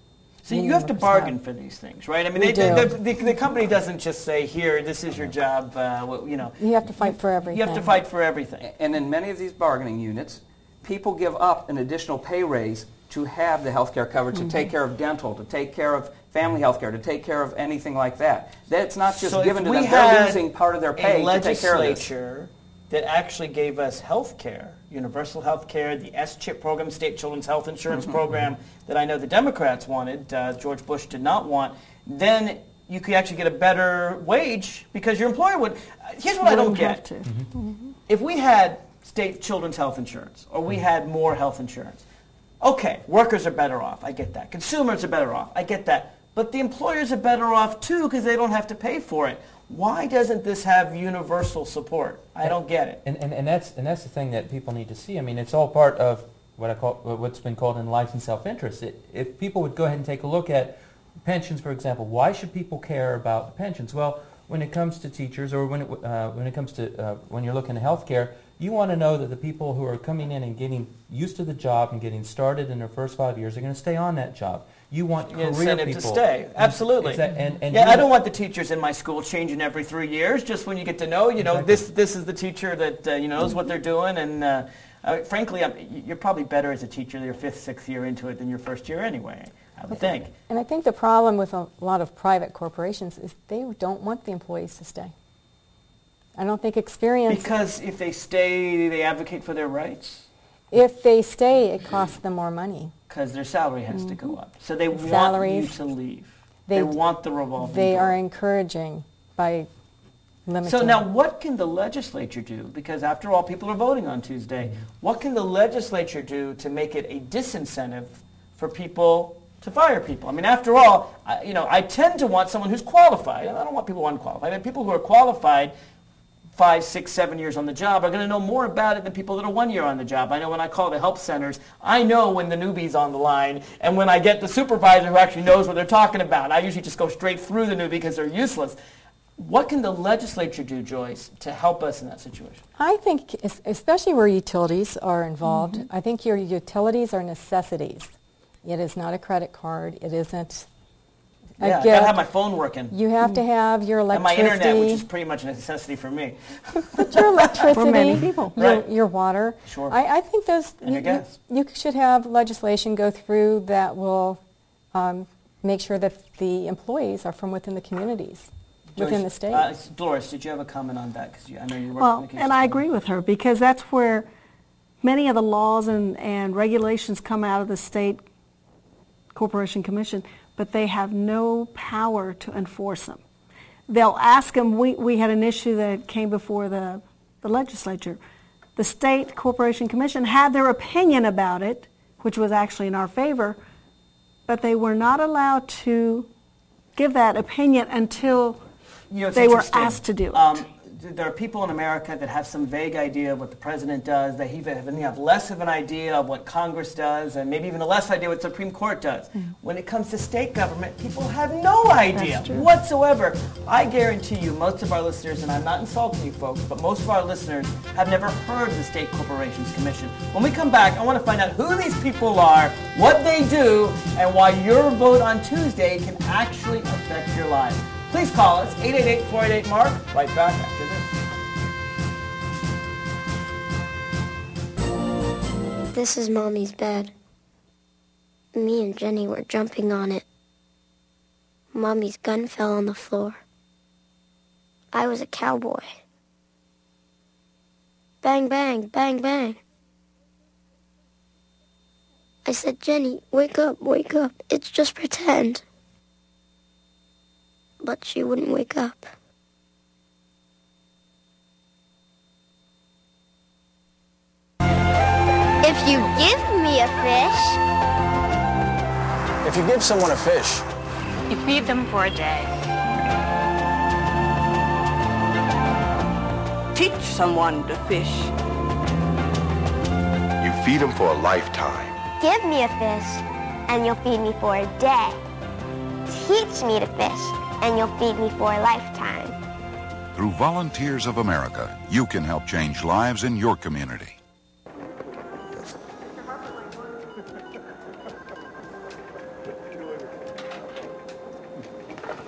So you have to bargain for these things, right? I mean, We they, do. the, the, the company doesn't just say, here, this is your job, uh, well, you know. You have to fight for everything. You have to fight for everything. And in many of these bargaining units, people give up an additional pay raise to have the health care coverage, Mm-hmm. to take care of dental, to take care of family health care, to take care of anything like that. That's not just So given if to we them. They're had losing part of their pay a to take care of this. legislature that actually gave us health care, universal health care, the S CHIP program, State Children's Health Insurance Program, that I know the Democrats wanted, uh, George Bush did not want, then you could actually get a better wage because your employer would. Uh, here's what I don't Wouldn't have get. to. Mm-hmm. If we had state children's health insurance or we had more health insurance, okay, workers are better off. I get that. Consumers are better off. I get that. But the employers are better off too because they don't have to pay for it. Why doesn't this have universal support? I don't get it. And, and, and that's and that's the thing that people need to see. I mean, it's all part of what I call what's been called in life and self-interest. It, if people would go ahead and take a look at pensions, for example, why should people care about the pensions? Well, when it comes to teachers, or when it uh, when it comes to uh, when you're looking at healthcare, you want to know that the people who are coming in and getting used to the job and getting started in their first five years are going to stay on that job. You want You career incentive people to stay. Absolutely. Exact- and, and yeah, you I don't know- want the teachers in my school changing every three years. Just when you get to know, you know, Exactly. this this is the teacher that uh, you know, knows what they're doing. And uh, uh, frankly, I'm, you're probably better as a teacher your fifth, sixth year into it than your first year anyway, I would think. And I think the problem with a lot of private corporations is they don't want the employees to stay. I don't think experience... Because if they stay, they advocate for their rights. If they stay, it costs them more money. Because their salary has to go up. So they want Salaries, you to leave. They, They, want the revolving They door. are encouraging by limiting... So now what can the legislature do? Because after all, people are voting on Tuesday. What can the legislature do to make it a disincentive for people to fire people? I mean, after all, I, you know, I tend to want someone who's qualified. I don't want people unqualified. I mean, people who are qualified five, six, seven years on the job are going to know more about it than people that are one year on the job. I know when I call the help centers, I know when the newbie's on the line, and when I get the supervisor who actually knows what they're talking about. I usually just go straight through the newbie because they're useless. What can the legislature do, Joyce, to help us in that situation? I think, es- especially where utilities are involved, mm-hmm. I think your utilities are necessities. It is not a credit card. It isn't a Yeah, I gift. gotta have my phone working. You have to have your And my electricity. internet, which is pretty much a necessity for me. But your electricity, For many people. your, Right. your water. Sure. I, I think those And you, your gas. you, you should have legislation go through that will um, make sure that the employees are from within the communities, within Joyce, the state. Uh, Doris, did you have a comment on that? Because I know you work Well, in the case and of- I agree with her because that's where many of the laws and, and regulations come out of the state corporation commission, but they have no power to enforce them. They'll ask them, we, we had an issue that came before the, the legislature. The state corporation commission had their opinion about it, which was actually in our favor, but they were not allowed to give that opinion until You know, it's they were interesting. asked to do it. Um, th- there are people in America that have some vague idea of what the president does. They even have, they have less of an idea of what Congress does, and maybe even a less idea what the Supreme Court does. When it comes to state government, people have no idea That's true. whatsoever. I guarantee you, most of our listeners, and I'm not insulting you folks, but most of our listeners have never heard of the State Corporations Commission. When we come back, I want to find out who these people are, what they do, and why your vote on Tuesday can actually affect your lives. Please call us, eight eight eight, four eight eight, MARK, right back after this. This is Mommy's bed. Me and Jenny were jumping on it. Mommy's gun fell on the floor. I was a cowboy. Bang, bang, bang, bang. I said, Jenny, wake up, wake up. It's just pretend. But she wouldn't wake up. If you give me a fish... If you give someone a fish, You feed them for a day. Teach someone to fish. You feed them for a lifetime. Give me a fish, and you'll feed me for a day. Teach me to fish, and you'll feed me for a lifetime. Through Volunteers of America, you can help change lives in your community.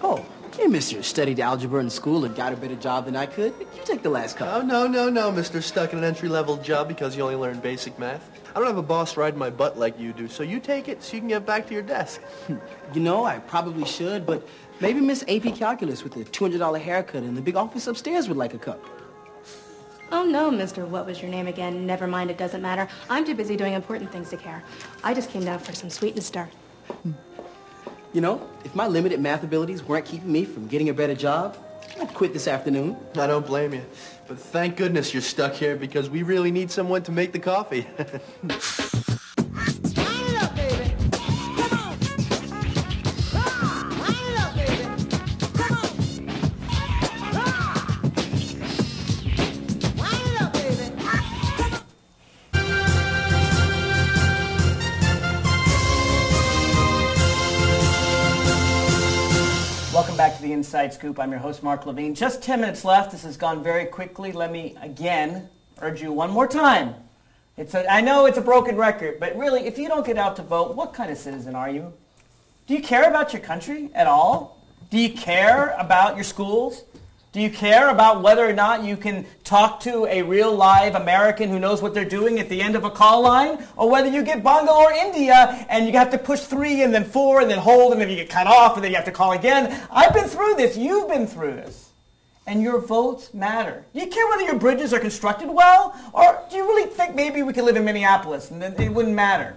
Oh, hey, mister, studied algebra in school and got a better job than I could. You take the last cup. Oh, no, no, no, mister Stuck in an entry-level job because you only learn basic math. I don't have a boss riding my butt like you do, so you take it so you can get back to your desk. You know, I probably should, but maybe Miss A P Calculus with the two hundred dollar haircut in the big office upstairs would like a cup. Oh, no, Mister What was your name again? Never mind, it doesn't matter. I'm too busy doing important things to care. I just came down for some sweet and start. You know, if my limited math abilities weren't keeping me from getting a better job, I'd quit this afternoon. I don't blame you. But thank goodness you're stuck here because we really need someone to make the coffee. Welcome back to the Inside Scoop. I'm your host, Mark Levine. Just ten minutes left. This has gone very quickly. Let me, again, urge you one more time. It's a, I know it's a broken record, but really, if you don't get out to vote, what kind of citizen are you? Do you care about your country at all? Do you care about your schools? Do you care about whether or not you can talk to a real live American who knows what they're doing at the end of a call line? Or whether you get Bangalore, India, and you have to push three and then four and then hold and then you get cut off and then you have to call again? I've been through this. You've been through this. And your votes matter. Do you care whether your bridges are constructed well? Or do you really think maybe we could live in Minneapolis and then it wouldn't matter?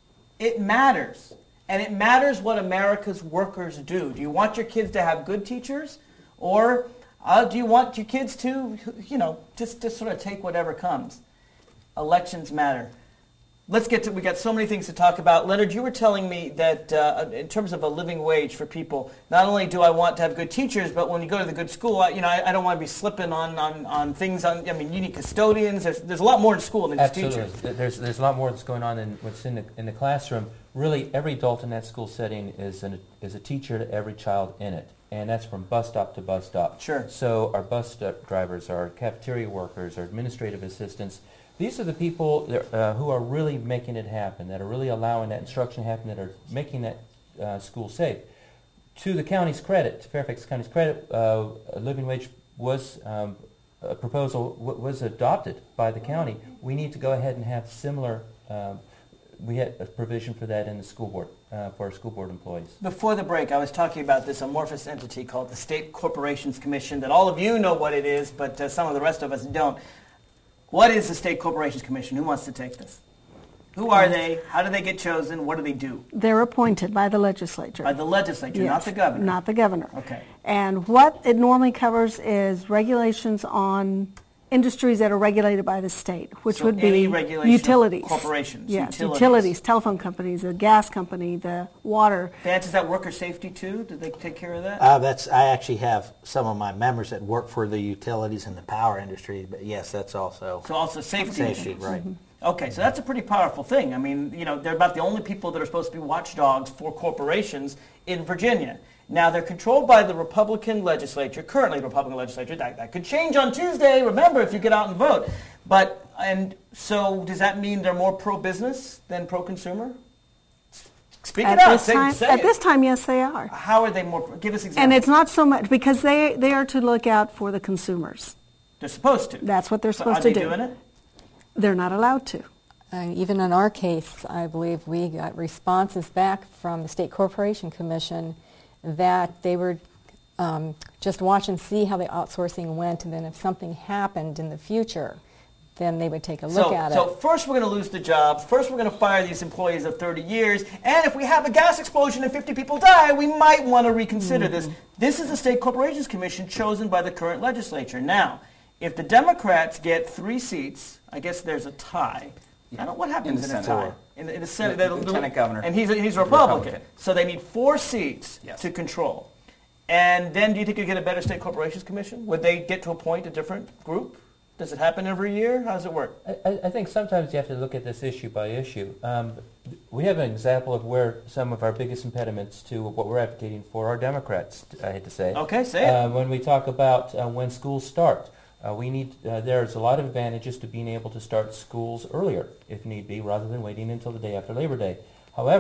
It matters. And it matters what America's workers do. Do you want your kids to have good teachers? Or Uh, do you want your kids to, you know, just, just sort of take whatever comes? Elections matter. Let's get to, we got so many things to talk about. Leonard, you were telling me that uh, in terms of a living wage for people, not only do I want to have good teachers, but when you go to the good school, I, you know, I, I don't want to be slipping on, on, on things. On, I mean, you need custodians. There's, there's a lot more in school than just Absolutely. teachers. There's, there's a lot more that's going on than what's in the, in the classroom. Really, every adult in that school setting is, an, is a teacher to every child in it. And that's from bus stop to bus stop. Sure. So our bus stop drivers, our cafeteria workers, our administrative assistants, these are the people that, uh, who are really making it happen, that are really allowing that instruction to happen, that are making that uh, school safe. To the county's credit, to Fairfax County's credit, uh, a living wage was, um, a proposal w was adopted by the county. We need to go ahead and have similar, um, we had a provision for that in the school board, uh, for our school board employees. Before the break, I was talking about this amorphous entity called the State Corporations Commission that all of you know what it is, but uh, some of the rest of us don't. What is the State Corporations Commission? Who wants to take this? Who are they? How do they get chosen? What do they do? They're appointed by the legislature. By the legislature, Yes, not the governor? Not the governor. Okay. And what it normally covers is regulations on industries that are regulated by the state, which So would be any regulation of utilities. corporations, Yes, utilities. utilities, telephone companies, the gas company, the water. Vance, is that worker safety too? Do they take care of that? Uh, that's I actually have some of my members that work for the utilities and the power industry, but yes, that's also So also safety safety, issues. right? Okay, so that's a pretty powerful thing. I mean, you know, they're about the only people that are supposed to be watchdogs for corporations in Virginia. Now, they're controlled by the Republican legislature, currently the Republican legislature. That, that could change on Tuesday, remember, if you get out and vote. But, and so does that mean they're more pro-business than pro-consumer? Speak At it out. this Say, time, say at it. this time, yes, they are. How are they more, pro- give us examples. And it's not so much, because they, they are to look out for the consumers. They're supposed to. That's what they're So supposed are to they do. doing it? They're not allowed to. Uh, even in our case, I believe we got responses back from the State Corporation Commission that they were um, just watch and see how the outsourcing went, and then if something happened in the future, then they would take a look so, at so it. first we're going to lose the jobs. First we're going to fire these employees of thirty years. And if we have a gas explosion and fifty people die, we might want to reconsider Mm-hmm. this. This is the State Corporations Commission chosen by the current legislature. Now, if the Democrats get three seats, I guess there's a tie. I don't, what happens in, In a the tie? Senate. In the, in the Senate, The the- the- lieutenant governor. And he's a, he's a Republican. Republican. So they need four seats Yes. to control. And then do you think you get a better State Corporations Commission? Would they get to appoint a different group? Does it happen every year? How does it work? I, I think sometimes you have to look at this issue by issue. Um, we have an example of where some of our biggest impediments to what we're advocating for are Democrats, I hate to say. Okay, say it. Uh, when we talk about uh, when schools start, uh, we need, uh, there's a lot of advantages to being able to start schools earlier, if need be, rather than waiting until the day after Labor Day. However,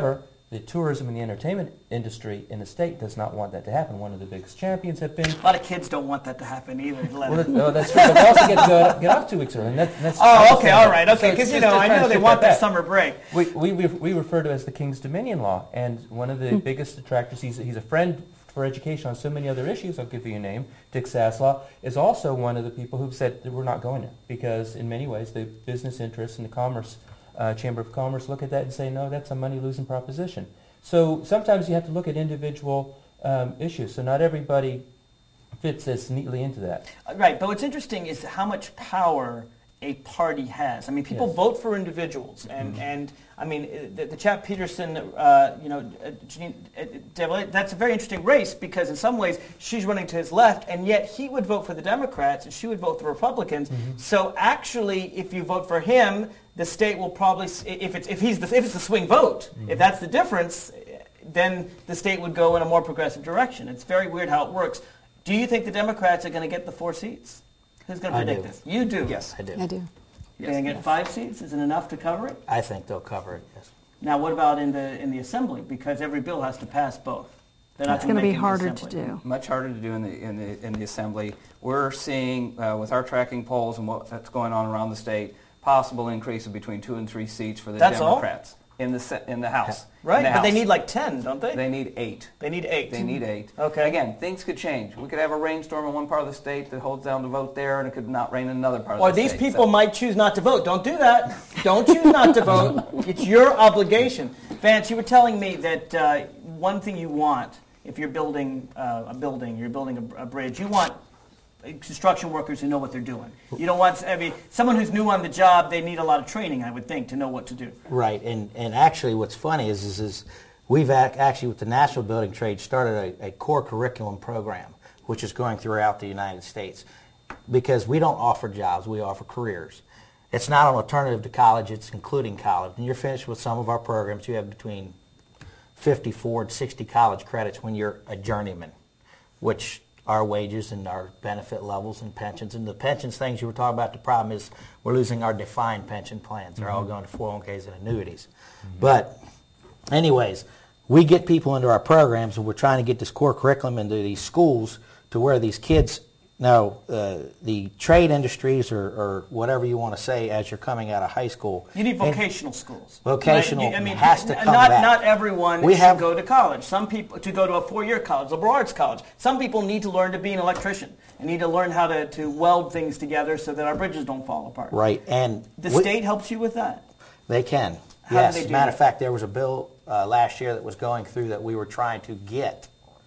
the tourism and the entertainment industry in the state does not want that to happen. One of the biggest champions have been... A lot of kids don't want that to happen either. Well, that, oh, that's true. But they also get to go, get off two weeks early. And that, and that's oh, okay, all right, okay. So Because, you know, I know they want that summer break. We, we, we, we refer to it as the King's Dominion Law. And one of the mm. biggest detractors, he's, he's a friend for education on so many other issues, I'll give you a name, Dick Saslaw, is also one of the people who've said that we're not going there. Because in many ways, the business interests and the Commerce, uh, Chamber of Commerce look at that and say, no, that's a money-losing proposition. So sometimes you have to look at individual um, issues. So not everybody fits as neatly into that. Right, but what's interesting is how much power a party has. I mean, people yes. vote for individuals, and, mm-hmm. and I mean, the, the chap Peterson, uh, you know, uh, Janine, uh, that's a very interesting race because in some ways she's running to his left, and yet he would vote for the Democrats and she would vote for the Republicans. Mm-hmm. So actually, if you vote for him, the state will probably, if it's if he's the, if it's the swing vote, mm-hmm. if that's the difference, then the state would go in a more progressive direction. It's very weird how it works. Do you think the Democrats are going to get the four seats? Who's going to predict this? You do. Yes, I do. I do. You're yes. going to get yes. five seats? Is it enough to cover it? I think they'll cover it, yes. Now, what about in the in the Assembly? Because every bill has to pass both. They're not it's going to be harder to do. Much harder to do in the in the in the Assembly. We're seeing uh, with our tracking polls and what's going on around the state, possible increase of between two and three seats for the That's Democrats all? in the in the House. Right, in the but House. they need like ten, don't they? They need eight. They need eight. They need eight. Okay. Again, things could change. We could have a rainstorm in one part of the state that holds down the vote there, and it could not rain in another part or of the state. state. Or these people so. might choose not to vote. Don't do that. Don't choose not to vote. It's your obligation. Vance, you were telling me that uh, one thing you want, if you're building uh, a building, you're building a, a bridge, you want construction workers who know what they're doing. You don't want, I mean, someone who's new on the job, they need a lot of training, I would think, to know what to do. Right, and, and actually what's funny is, is, is we've ac- actually, with the National Building Trade, started a, a core curriculum program, which is going throughout the United States, because we don't offer jobs, we offer careers. It's not an alternative to college, it's including college. And you're finished with some of our programs, you have between fifty-four and sixty college credits when you're a journeyman, which our wages and our benefit levels and pensions. And the pensions things you were talking about, the problem is we're losing our defined pension plans. They're mm-hmm. all going to four oh one k's and annuities. Mm-hmm. But anyways, we get people into our programs, and we're trying to get this core curriculum into these schools to where these kids know uh, the trade industries or, or whatever you want to say as you're coming out of high school. You need vocational schools. Vocational right? you, I mean, has to come not, back. Not everyone we should have, go to college. Some people, to go to a four-year college, liberal arts college. Some people need to learn to be an electrician and need to learn how to, to weld things together so that our bridges don't fall apart. Right. And the we, state helps you with that? They can. How yes. do they As do a matter that? of fact, there was a bill uh, last year that was going through that we were trying to get.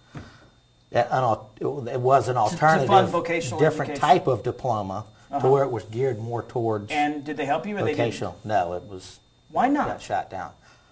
An, it was an alternative, to fund vocational different education. type of diploma uh-huh. to where it was geared more towards And did they help you or vocational. They didn't? No, it was. Why not? Got shot down.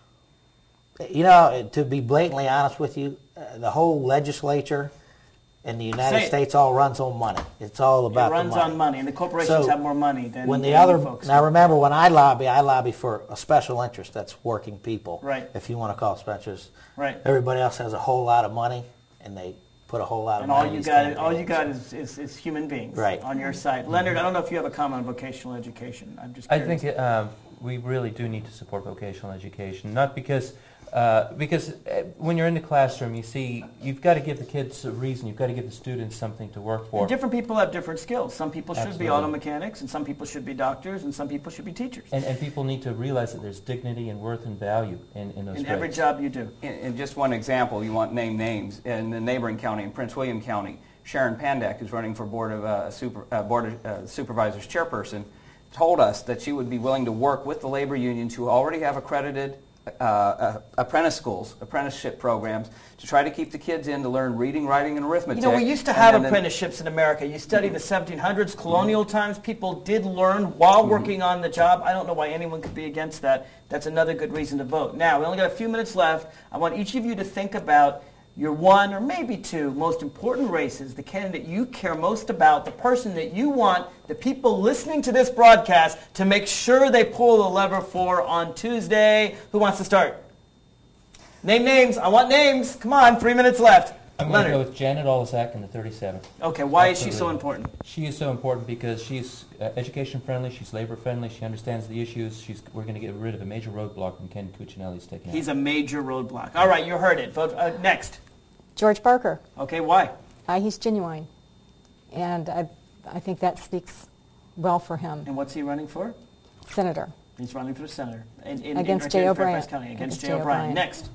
You know, to be blatantly honest with you, uh, the whole legislature in the United States all runs on money. It's all about it runs the money. on money, and the corporations so have more money than when the than other. folks. Now remember, when I lobby, I lobby for a special interest. That's working people. Right. If you want to call it special interest. Right. Everybody else has a whole lot of money, and they put a whole lot of and money. all in you these got, campaigns. all you got is, is, is human beings right. on your side. Leonard, I don't know if you have a comment on vocational education. I'm just. I Curious. think um, we really do need to support vocational education, not because. Uh, because uh, when you're in the classroom, you see, you've got to give the kids a reason. You've got to give the students something to work for. And different people have different skills. Some people should Absolutely. be auto mechanics, and some people should be doctors, and some people should be teachers. And, and people need to realize that there's dignity and worth and value in, in those In grades. every job you do. In, in just one example, you want name names. In the neighboring county, in Prince William County, Sharon Pandak, who's running for Board of uh, Super, uh, Board of uh, Supervisors chairperson, told us that she would be willing to work with the labor unions who already have accredited Uh, uh, apprentice schools, apprenticeship programs, to try to keep the kids in to learn reading, writing, and arithmetic. You know, we used to have apprenticeships in America. You study the seventeen hundreds, colonial mm-hmm. times. People did learn while mm-hmm. working on the job. I don't know why anyone could be against that. That's another good reason to vote. Now, we only got a few minutes left. I want each of you to think about your one or maybe two most important races, the candidate you care most about, the person that you want the people listening to this broadcast to make sure they pull the lever for on Tuesday. Who wants to start? Name names. I want names. Come on, three minutes left. I'm going to Leonard. go with Janet Olisak in the thirty-seventh. Okay, why is she Absolutely. so important? She is so important because she's uh, education friendly, she's labor friendly, she understands the issues. She's, we're going to get rid of a major roadblock when Ken Cuccinelli's taken out. He's a major roadblock. All right, you heard it. Vote uh, next. George Barker. Okay, why? Uh, he's genuine. And I, I think that speaks well for him. And what's he running for? Senator. He's running for senator. In, in, Against in, Jay in O'Brien. Fairfax County. Against, Against Jay Jay O'Brien. O'Brien. Next.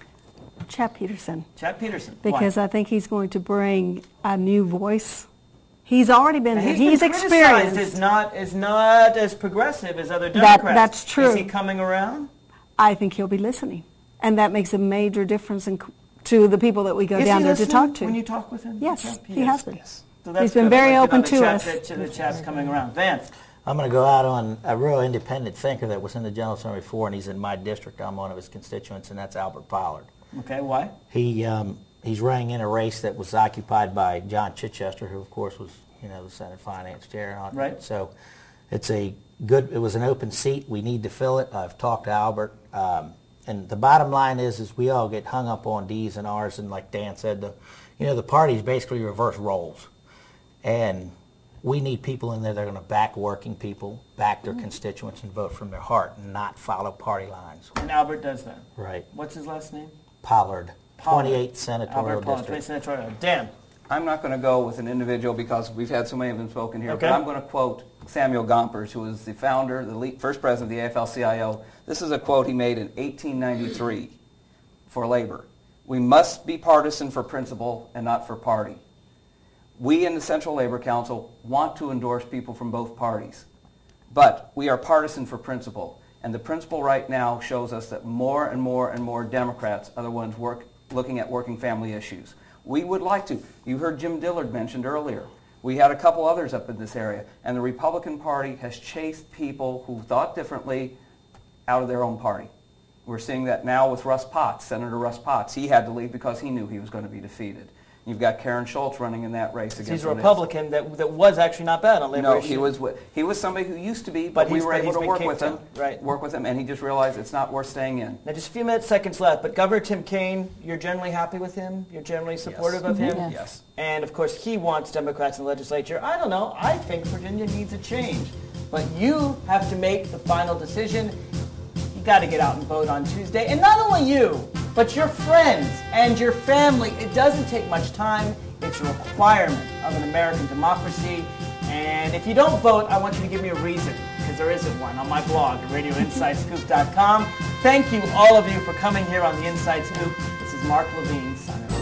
Chap Peterson. Chap Peterson. Because Why? I think he's going to bring a new voice. He's already been, Now, he's, he's been experienced. criticized as not, as not as progressive as other That- Democrats. that's true. Is he coming around? I think he'll be listening. And that makes a major difference in, to the people that we go Is down he there to listening talk to. when you talk with him? Yes, Chap? he is. has been. Yes. So that's He's been good. very I like open the to chap us. That, the chap's coming around. Vance. I'm going to go out on a real independent thinker that was in the General Assembly before, and he's in my district. I'm one of his constituents, and that's Albert Pollard. Okay, why? He um, he's running in a race that was occupied by John Chichester, who of course was you know the Senate Finance Chair. On Right. So it's a good. It was an open seat. We need to fill it. I've talked to Albert, um, and the bottom line is is we all get hung up on D's and R's, and like Dan said, the you know the parties basically reverse roles, and we need people in there that are going to back working people, back their constituents, and vote from their heart, and not follow party lines. And Albert does that. Right. What's his last name? Pollard, Pollard. twenty-eighth Senatorial Albert Pollard, District. twenty-eighth Senatorial. Dan. I'm not going to go with an individual because we've had so many of them spoken here, Okay. but I'm going to quote Samuel Gompers, who was the founder, the lead, first president of the A F L C I O. This is a quote he made in eighteen ninety-three for labor. We must be partisan for principle and not for party. We in the Central Labor Council want to endorse people from both parties, but we are partisan for principle. And the principle right now shows us that more and more and more Democrats are the ones work, looking at working family issues. We would like to. You heard Jim Dillard mentioned earlier. We had a couple others up in this area. And the Republican Party has chased people who thought differently out of their own party. We're seeing that now with Russ Potts, Senator Russ Potts. He had to leave because he knew he was going to be defeated. You've got Karen Schultz running in that race against He's a Renee. Republican that, that was actually not bad on labor No, issues. he was wi- he was somebody who used to be, But but, we he's- were but able he's to been work kicked with him, out, right. work with him, and he just realized it's not worth staying in. Now, just a few minutes, seconds left, but Governor Tim Kaine, you're generally happy with him? You're generally supportive of him? Yes. Yes. And, of course, he wants Democrats in the legislature. I don't know. I think Virginia needs a change. But you have to make the final decision. You got to get out and vote on Tuesday. And not only you, but your friends and your family. It doesn't take much time. It's a requirement of an American democracy. And if you don't vote, I want you to give me a reason, because there isn't one, on my blog at radio inside scoop dot com. Thank you, all of you, for coming here on the Inside Scoop. This is Mark Levine signing off.